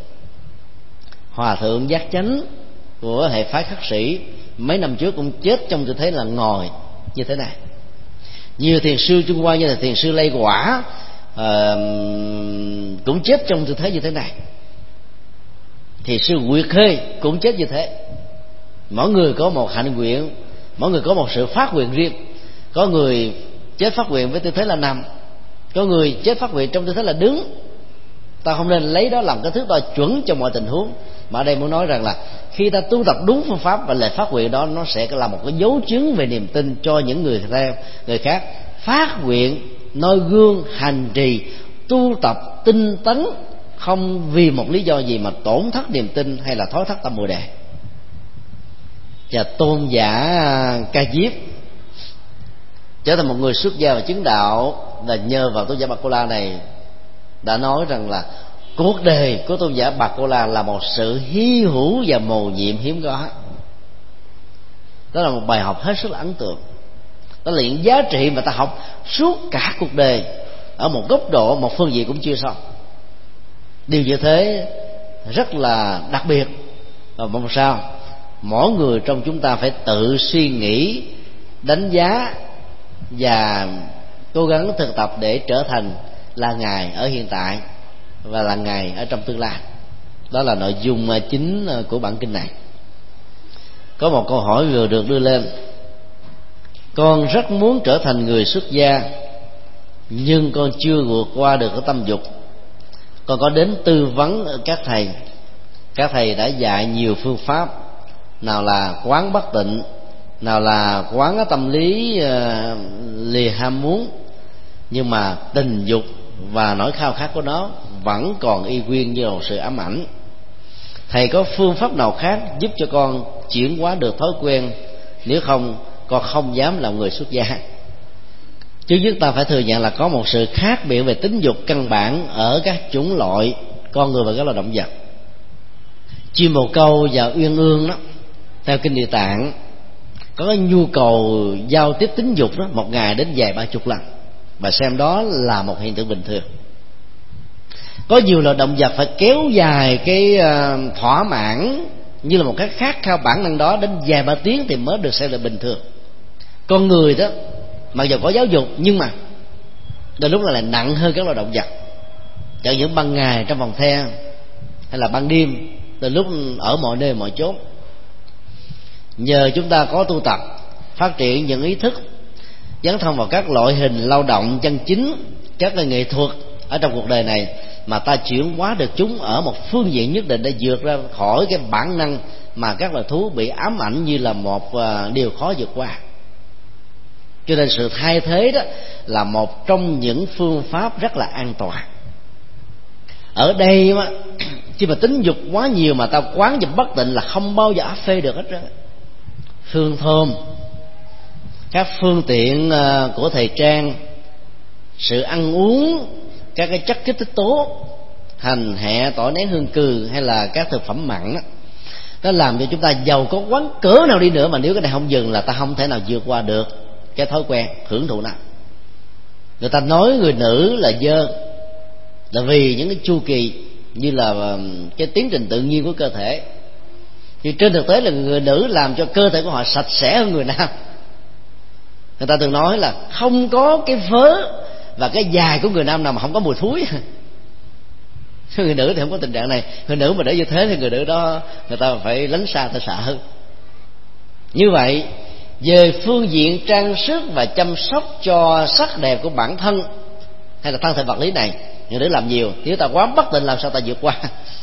S2: Hòa thượng Giác Chánh của hệ phái Khất Sĩ mấy năm trước cũng chết trong tư thế là ngồi như thế này. Nhiều thiền sư Trung Hoa như là thiền sư Lây Quả uh, cũng chết trong tư thế như thế này. Thiền sư Nguyệt Khê cũng chết như thế. Mỗi người có một hạnh nguyện, mỗi người có một sự phát nguyện riêng. Có người chết phát nguyện với tư thế là nằm, có người chết phát nguyện trong tư thế là đứng. Ta không nên lấy đó làm cái thước đo chuẩn cho mọi tình huống, mà ở đây muốn nói rằng là khi ta tu tập đúng phương pháp và lời phát nguyện đó, nó sẽ là một cái dấu chứng về niềm tin cho những người theo người khác. Phát nguyện noi gương hành trì tu tập tinh tấn, không vì một lý do gì mà tổn thất niềm tin hay là thối thất tâm bồ đề. Và tôn giả Ca Diếp trở thành một người xuất gia và chứng đạo là nhờ vào tôn giả Bà Cô La này đã nói rằng là cuộc đời của tôn giả Bà Cô La là một sự hy hữu và mầu nhiệm hiếm có. Đó là một bài học hết sức là ấn tượng. Đó là những giá trị mà ta học suốt cả cuộc đời ở một góc độ, một phương diện cũng chưa xong. Điều như thế rất là đặc biệt, và mong sao mỗi người trong chúng ta phải tự suy nghĩ, đánh giá và cố gắng thực tập để trở thành là Ngài ở hiện tại và là Ngài ở trong tương lai. Đó là nội dung chính của bản kinh này. Có một câu hỏi vừa được đưa lên: con rất muốn trở thành người xuất gia, nhưng con chưa vượt qua được cái tâm dục. Con có đến tư vấn các thầy. Các thầy đã dạy nhiều phương pháp, nào là quán bất tịnh, nào là quán cái tâm lý uh, lìa ham muốn, nhưng mà tình dục và nỗi khao khát của nó vẫn còn y nguyên như một sự ám ảnh. Thầy có phương pháp nào khác giúp cho con chuyển hóa được thói quen? Nếu không, con không dám làm người xuất gia. Chứ nhất ta phải thừa nhận là có một sự khác biệt về tính dục căn bản ở các chủng loại con người và các loài động vật. Chim bồ câu và uyên ương đó, theo kinh Địa Tạng, có cái nhu cầu giao tiếp tính dục đó một ngày đến vài ba chục lần, và xem đó là một hiện tượng bình thường. Có nhiều loài động vật phải kéo dài cái uh, thỏa mãn như là một cái khát khao bản năng đó đến vài ba tiếng thì mới được xem là bình thường. Con người đó mặc dù có giáo dục nhưng mà đôi lúc là lại nặng hơn các loài động vật. Chẳng những ban ngày trong phòng the hay là ban đêm, đôi lúc ở mọi nơi mọi chốn. Nhờ chúng ta có tu tập, phát triển những ý thức dấn thân vào các loại hình lao động chân chính, các nghệ thuật ở trong cuộc đời này, mà ta chuyển hóa được chúng ở một phương diện nhất định để vượt ra khỏi cái bản năng mà các loài thú bị ám ảnh như là một điều khó vượt qua. Cho nên sự thay thế đó là một trong những phương pháp rất là an toàn. Ở đây mà, khi mà tính dục quá nhiều mà ta quán và bất tịnh là không bao giờ áp phê được hết trơn. Hương thơm, các phương tiện của thời trang, sự ăn uống, các cái chất kích thích tố, hành, hẹ, tỏi, nén, hương cừ hay là các thực phẩm mặn đó, nó làm cho chúng ta giàu có quán cỡ nào đi nữa mà nếu cái này không dừng là ta không thể nào vượt qua được cái thói quen hưởng thụ nào. Người ta nói người nữ là dơ là vì những cái chu kỳ như là cái tiến trình tự nhiên của cơ thể, nhưng trên thực tế là người nữ làm cho cơ thể của họ sạch sẽ hơn người nam. Người ta từng nói là không có cái vớ và cái dài của người nam nào mà không có mùi thúi. Người nữ thì không có tình trạng này. Người nữ mà để như thế thì người nữ đó người ta phải lánh xa, ta sợ hơn. Như vậy, về phương diện trang sức và chăm sóc cho sắc đẹp của bản thân hay là thân thể vật lý này, người nữ làm nhiều. Nếu ta quá bất tịnh làm sao ta vượt qua?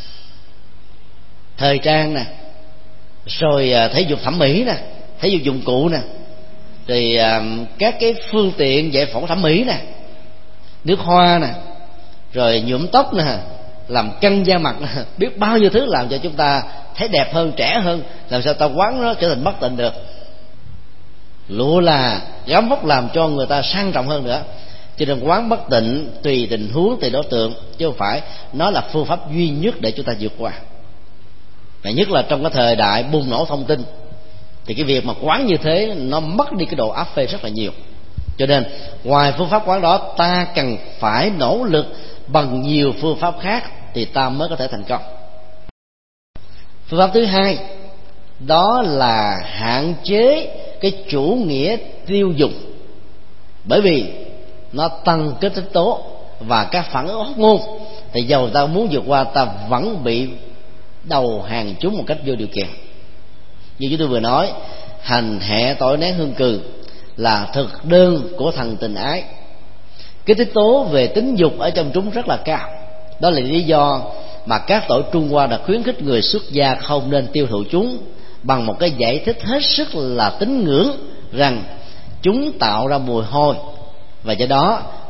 S2: Thời trang nè, rồi thể dục thẩm mỹ nè, thể dục dụng cụ nè, thì các cái phương tiện giải phẫu thẩm mỹ nè, nước hoa nè, rồi nhuộm tóc nè, làm căng da mặt nè, biết bao nhiêu thứ làm cho chúng ta thấy đẹp hơn, trẻ hơn. Làm sao ta quán nó trở thành bất tịnh được? Lụa là gấm vóc làm cho người ta sang trọng hơn nữa. Cho nên quán bất tịnh tùy tình huống, tùy đối tượng, chứ không phải nó là phương pháp duy nhất để chúng ta vượt qua. Và nhất là trong cái thời đại bùng nổ thông tin thì cái việc mà quán như thế nó mất đi cái độ áp phê rất là nhiều. Cho nên ngoài phương pháp quán đó, ta cần phải nỗ lực bằng nhiều phương pháp khác thì ta mới có thể thành công. Phương pháp thứ hai đó là hạn chế cái chủ nghĩa tiêu dùng, bởi vì nó tăng kích thích tố và các phản ứng hormone, thì dầu ta muốn vượt qua ta vẫn bị đầu hàng chúng một cách vô điều kiện. Như chúng tôi vừa nói, hành, hẹ, tỏi, nén, hương cừ là thực đơn của thần tình ái. Kích thích tố về tính dục ở trong chúng rất là cao. Đó là lý do mà các tổ Trung Hoa đã khuyến khích người xuất gia không nên tiêu thụ chúng bằng một cái giải thích hết sức là tín ngưỡng rằng chúng tạo ra mùi hôi, và do đó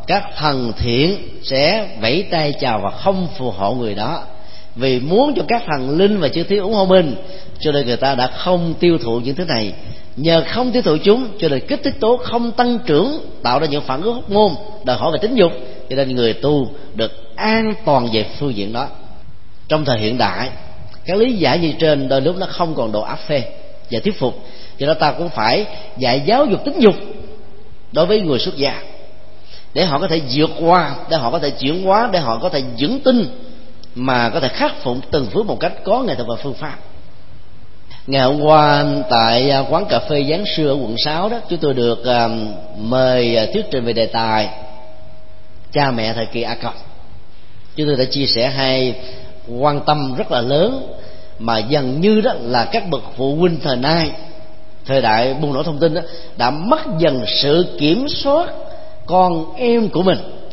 S2: các thần thiện sẽ vẫy tay chào và không phù hộ người đó, vì muốn cho các thần linh và chư thiên ủng hộ mình, cho nên người ta đã không tiêu thụ những thứ này. Nhờ không tiêu thụ chúng cho nên kích thích tố không tăng trưởng, tạo ra những phản ứng hormone đòi hỏi về tính dục, cho nên người tu được an toàn về phương diện đó. Trong thời hiện đại, các lý giải như trên đôi lúc nó không còn độ áp phê và thuyết phục, cho nên ta cũng phải dạy giáo dục tính dục đối với người xuất gia, để họ có thể vượt qua, để họ có thể chuyển hóa, để họ có thể vững tin mà có thể khắc phục từng phước một cách có nghệ thuật và phương pháp. Ngày hôm qua tại quán cà phê Giáng Xưa ở quận sáu đó, chúng tôi được uh, mời thuyết trình về đề tài cha mẹ thời kỳ A Cộng. Chúng tôi đã chia sẻ hai quan tâm rất là lớn mà gần như đó là các bậc phụ huynh thời nay, thời đại bùng nổ thông tin đó, đã mất dần sự kiểm soát con em của mình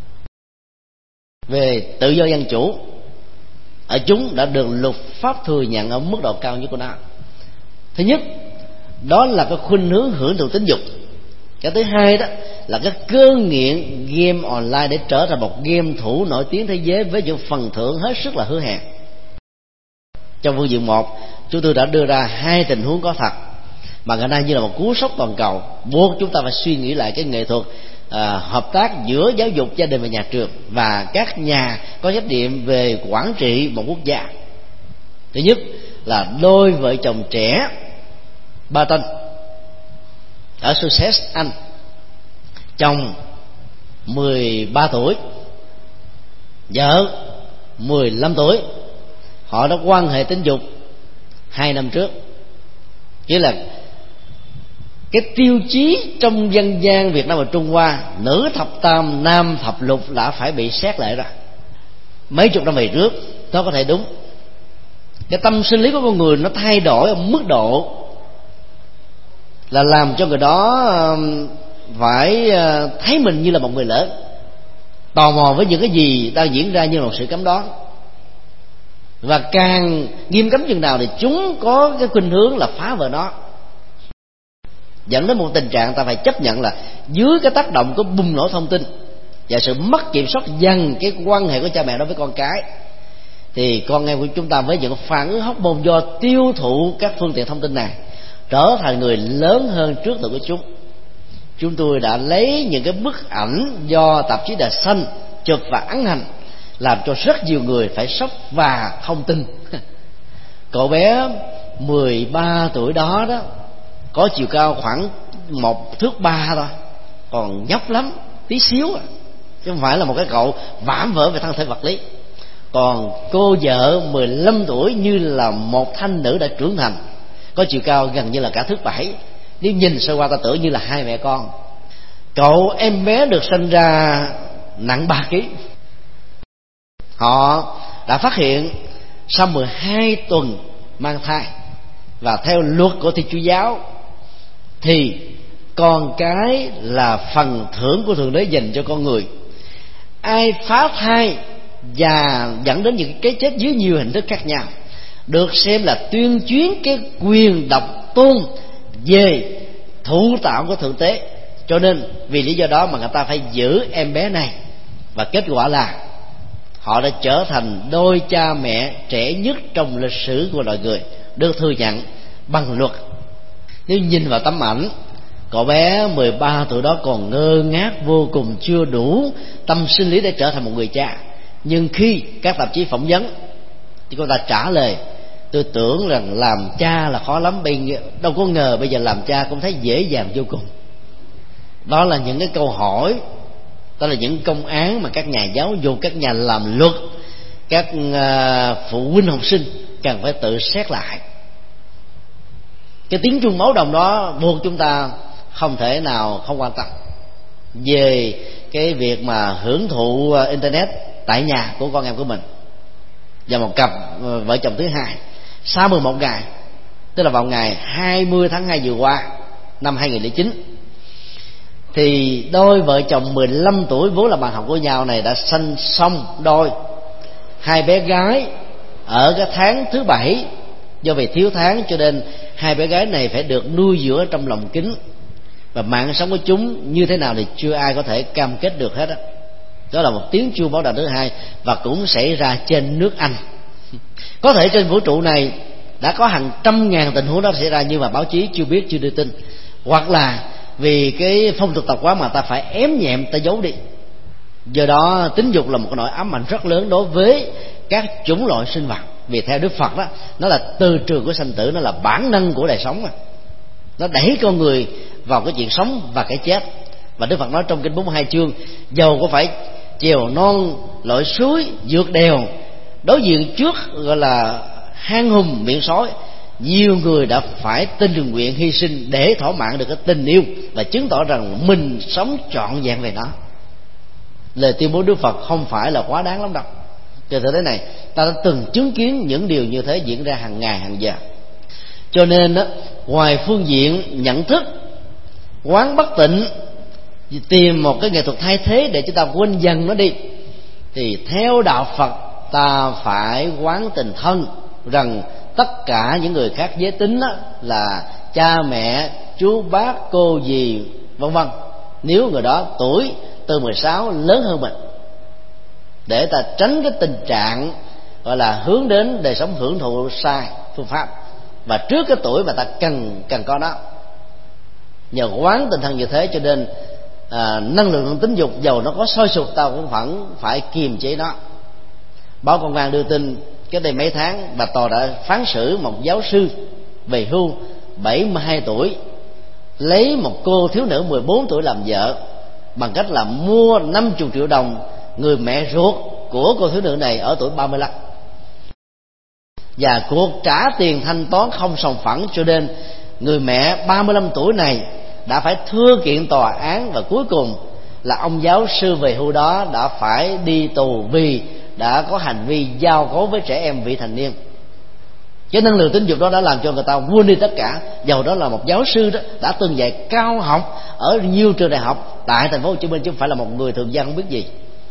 S2: về tự do dân chủ. Ở chúng đã được luật pháp thừa nhận ở mức độ cao nhất của nó. Thứ nhất, đó là cái khuynh hướng hưởng thụ tính dục. Cái thứ hai đó là cái cơn nghiện game online để trở thành một game thủ nổi tiếng thế giới với những phần thưởng hết sức là hứa hẹn. Trong phương diện một, chúng tôi đã đưa ra hai tình huống có thật mà ngày nay như là một cú sốc toàn cầu, buộc chúng ta phải suy nghĩ lại cái nghệ thuật à, hợp tác giữa giáo dục, gia đình và nhà trường và các nhà có trách nhiệm về quản trị một quốc gia. Thứ nhất là đôi vợ chồng trẻ Barton ở Sussex, Anh, chồng mười ba tuổi, vợ mười lăm tuổi, họ đã quan hệ tình dục hai năm trước. Nghĩa là cái tiêu chí trong dân gian Việt Nam và Trung Hoa, nữ thập tam nam thập lục đã phải bị xét lại rồi. Mấy chục năm về trước nó có thể đúng. Cái tâm sinh lý của con người nó thay đổi ở mức độ là làm cho người đó phải thấy mình như là một người lớn, tò mò với những cái gì đang diễn ra như là một sự cấm đoán. Và càng nghiêm cấm chừng nào thì chúng có cái khuynh hướng là phá vỡ nó, dẫn đến một tình trạng ta phải chấp nhận là dưới cái tác động của bùng nổ thông tin và sự mất kiểm soát dần cái quan hệ của cha mẹ đối với con cái, thì con em của chúng ta với những phản ứng hormone do tiêu thụ các phương tiện thông tin này trở thành người lớn hơn trước tuổi của chúng. Chúng tôi đã lấy những cái bức ảnh do tạp chí The Sun chụp và ấn hành, làm cho rất nhiều người phải sốc và không tin. Cậu bé mười ba tuổi đó đó có chiều cao khoảng một thước ba thôi, còn nhóc lắm, tí xíu à, chứ không phải là một cái cậu vạm vỡ về thân thể vật lý. Còn cô vợ mười lăm tuổi như là một thanh nữ đã trưởng thành, có chiều cao gần như là cả thước bảy. Nếu nhìn sơ qua ta tưởng như là hai mẹ con. Cậu em bé được sinh ra nặng ba ký. Họ đã phát hiện sau mười hai tuần mang thai, và theo luật của Thiên Chúa giáo thì con cái là phần thưởng của Thượng Đế dành cho con người. Ai phá thai và dẫn đến những cái chết dưới nhiều hình thức khác nhau được xem là tuyên chuyến cái quyền độc tôn về thụ tạo của Thượng Đế. Cho nên vì lý do đó mà người ta phải giữ em bé này, và kết quả là họ đã trở thành đôi cha mẹ trẻ nhất trong lịch sử của loài người, được thừa nhận bằng luật. Nếu nhìn vào tấm ảnh, cậu bé mười ba tuổi đó còn ngơ ngác vô cùng, chưa đủ tâm sinh lý để trở thành một người cha. Nhưng khi các tạp chí phỏng vấn thì cô ta trả lời: tôi tưởng rằng làm cha là khó lắm, bây đâu có ngờ bây giờ làm cha cũng thấy dễ dàng vô cùng. Đó là những cái câu hỏi, đó là những công án mà các nhà giáo dục, các nhà làm luật, các uh, phụ huynh học sinh cần phải tự xét lại. Cái tiếng chuông máu đồng đó buộc chúng ta không thể nào không quan tâm về cái việc mà hưởng thụ internet tại nhà của con em của mình. Và một cặp vợ chồng thứ hai sau mười một ngày, tức là vào ngày hai mươi tháng hai vừa qua năm hai nghìn lẻ chín, thì đôi vợ chồng mười lăm tuổi vốn là bạn học của nhau này đã sanh xong đôi hai bé gái ở cái tháng thứ bảy. Do vì thiếu tháng cho nên hai bé gái này phải được nuôi dưỡng trong lồng kính, và mạng sống của chúng như thế nào thì chưa ai có thể cam kết được hết á. Đó là một tiếng chuông báo động thứ hai, và cũng xảy ra trên nước Anh. Có thể trên vũ trụ này đã có hàng trăm ngàn tình huống đó xảy ra, nhưng mà báo chí chưa biết, chưa đưa tin, hoặc là vì cái phong tục tập quán mà ta phải ém nhẹm, ta giấu đi. Do đó tính dục là một cái nỗi ám ảnh rất lớn đối với các chủng loại sinh vật. Vì theo Đức Phật đó, nó là từ trường của sanh tử, nó là bản năng của đời sống mà. Nó đẩy con người vào cái chuyện sống và cái chết. Và Đức Phật nói trong kinh bốn mươi hai chương, dầu có phải chèo non lội suối, vượt đèo, đối diện trước gọi là hang hùm miệng sói, nhiều người đã phải tình nguyện hy sinh để thỏa mãn được cái tình yêu và chứng tỏ rằng mình sống trọn vẹn về nó. Lời tuyên bố Đức Phật không phải là quá đáng lắm đâu. Trên thực tế này ta đã từng chứng kiến những điều như thế diễn ra hàng ngày hàng giờ. Cho nên đó, ngoài phương diện nhận thức, quán bất tịnh, tìm một cái nghệ thuật thay thế để chúng ta quên dần nó đi, thì theo đạo Phật ta phải quán tình thân, rằng tất cả những người khác giới tính đó là cha mẹ, chú bác, cô dì vân vân, nếu người đó tuổi từ mười sáu lớn hơn mình, để ta tránh cái tình trạng gọi là hướng đến đời sống hưởng thụ sai phương pháp, và trước cái tuổi mà ta cần cần có nó. Nhờ quán tình thân như thế cho nên à, năng lượng tính dục dầu nó có sôi sục, ta cũng vẫn phải kiềm chế nó. Báo Công an đưa tin cách đây mấy tháng, bà tòa đã phán xử một giáo sư về hưu bảy mươi hai tuổi lấy một cô thiếu nữ mười bốn tuổi làm vợ, bằng cách là mua năm mươi triệu đồng người mẹ ruột của cô thiếu nữ này ở tuổi ba mươi lăm, và cuộc trả tiền thanh toán không sòng phẳng, cho nên người mẹ ba mươi lăm tuổi này đã phải thưa kiện tòa án, và cuối cùng là ông giáo sư về hưu đó đã phải đi tù vì đã có hành vi giao cấu với trẻ em vị thành niên. Cái năng lượng tính dục đó đã làm cho người ta quên đi tất cả, dầu đó là một giáo sư đó đã từng dạy cao học ở nhiều trường đại học tại thành phố Hồ Chí Minh, chứ không phải là một người thường dân không biết gì.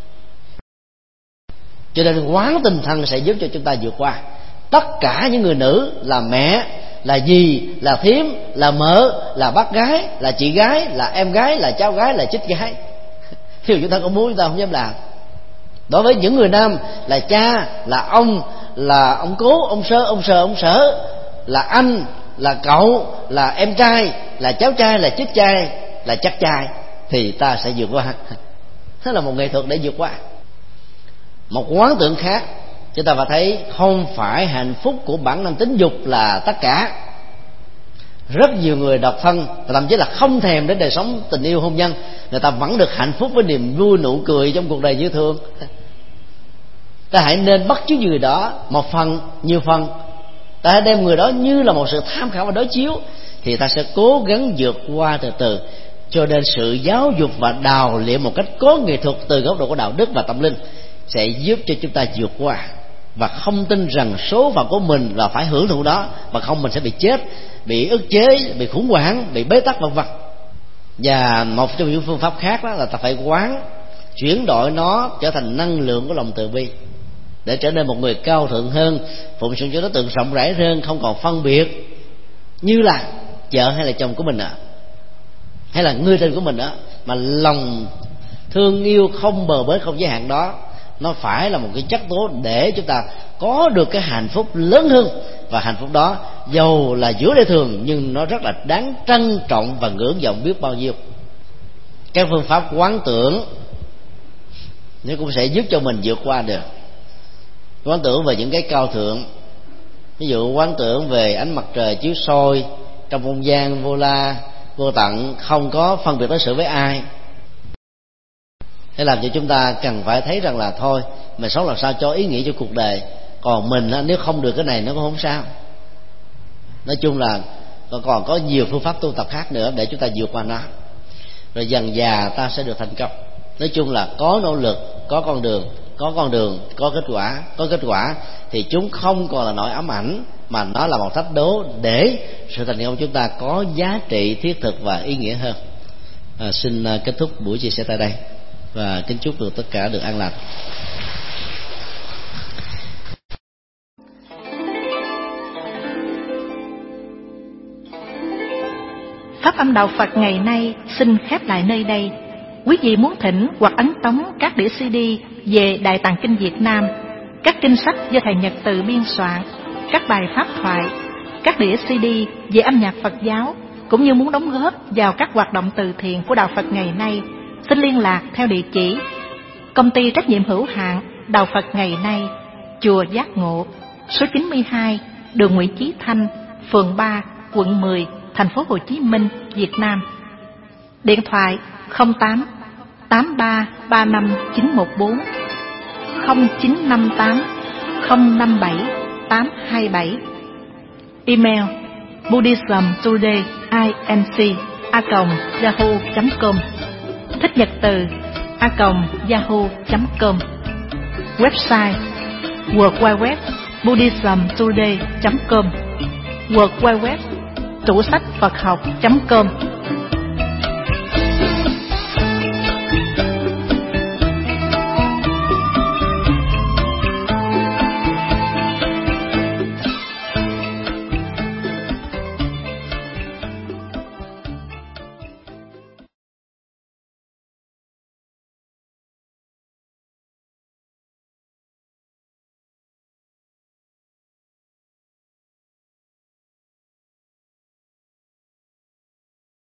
S2: Cho nên quán tình thân sẽ giúp cho chúng ta vượt qua. Tất cả những người nữ là mẹ, là dì, là thím, là mợ, là bác gái, là chị gái, là em gái, là cháu gái, là chích gái. Khi chúng ta có muốn, chúng ta không dám làm. Đối với những người nam là cha, là ông, là ông cố, ông sơ, ông sờ, ông sở, là anh, là cậu, là em trai, là cháu trai, là chích trai, là chắc trai, thì ta sẽ vượt qua. Đó là một nghệ thuật để vượt qua. Một quán tượng khác, chúng ta phải thấy không phải hạnh phúc của bản năng tính dục là tất cả. Rất nhiều người độc thân, thậm chí là không thèm đến đời sống tình yêu hôn nhân, người ta vẫn được hạnh phúc với niềm vui nụ cười trong cuộc đời như thường. Ta hãy nên bắt chước người đó một phần, nhiều phần. Ta hãy đem người đó như là một sự tham khảo và đối chiếu, thì ta sẽ cố gắng vượt qua từ từ. Cho nên sự giáo dục và đào luyện một cách có nghệ thuật từ góc độ của đạo đức và tâm linh sẽ giúp cho chúng ta vượt qua, và không tin rằng số phận của mình là phải hưởng thụ đó, mà không mình sẽ bị chết, bị ức chế, bị khủng hoảng, bị bế tắc vân vân. Và một trong những phương pháp khác đó là ta phải quán chuyển đổi nó trở thành năng lượng của lòng từ bi, để trở nên một người cao thượng hơn, phụng sự cho đối tượng rộng rãi hơn, không còn phân biệt như là vợ hay là chồng của mình ạ, à, hay là người tình của mình đó, mà lòng thương yêu không bờ bến, không giới hạn đó, nó phải là một cái chất tố để chúng ta có được cái hạnh phúc lớn hơn. Và hạnh phúc đó dầu là giữa đời thường, nhưng nó rất là đáng trân trọng và ngưỡng vọng biết bao nhiêu. Các phương pháp quán tưởng nó cũng sẽ giúp cho mình vượt qua được. Quán tưởng về những cái cao thượng, ví dụ quán tưởng về ánh mặt trời chiếu soi trong không gian vô la vô tận, không có phân biệt đối xử với ai, để làm cho chúng ta cần phải thấy rằng là thôi mình sống làm sao cho ý nghĩa cho cuộc đời, còn mình nếu không được cái này nó cũng không sao. Nói chung là còn có nhiều phương pháp tu tập khác nữa để chúng ta vượt qua nó, rồi dần dà ta sẽ được thành công. Nói chung là có nỗ lực, có con đường, có con đường, có kết quả, có kết quả thì chúng không còn là nỗi ám ảnh, mà nó là một thách đố để sự thành công chúng ta có giá trị thiết thực và ý nghĩa hơn. À, xin kết thúc buổi chia sẻ tại đây và kính chúc được tất cả được an lành.
S3: Pháp âm đạo Phật ngày nay xin khép lại nơi đây. Quý vị muốn thỉnh hoặc ấn tống các đĩa xê đê về Đại Tạng Kinh Việt Nam, các kinh sách do thầy Nhật Từ biên soạn, các bài pháp thoại, các đĩa xê đê về âm nhạc Phật giáo, cũng như muốn đóng góp vào các hoạt động từ thiện của Đạo Phật ngày nay, xin liên lạc theo địa chỉ Công ty trách nhiệm hữu hạn Đạo Phật ngày nay, Chùa Giác Ngộ, số chín mươi hai, đường Nguyễn Chí Thanh, phường ba, quận mười, thành phố Hồ Chí Minh, Việt Nam. Điện thoại không tám tám ba ba năm chín một bốn, không chín năm tám không năm bảy tám hai bảy. Email buddhismtodayinc a còng yahoo chấm com, thích nhật từ a còng yahoo chấm com. Website w w w chấm buddhismtoday chấm com, w w w chấm tủ sách Phật học chấm com.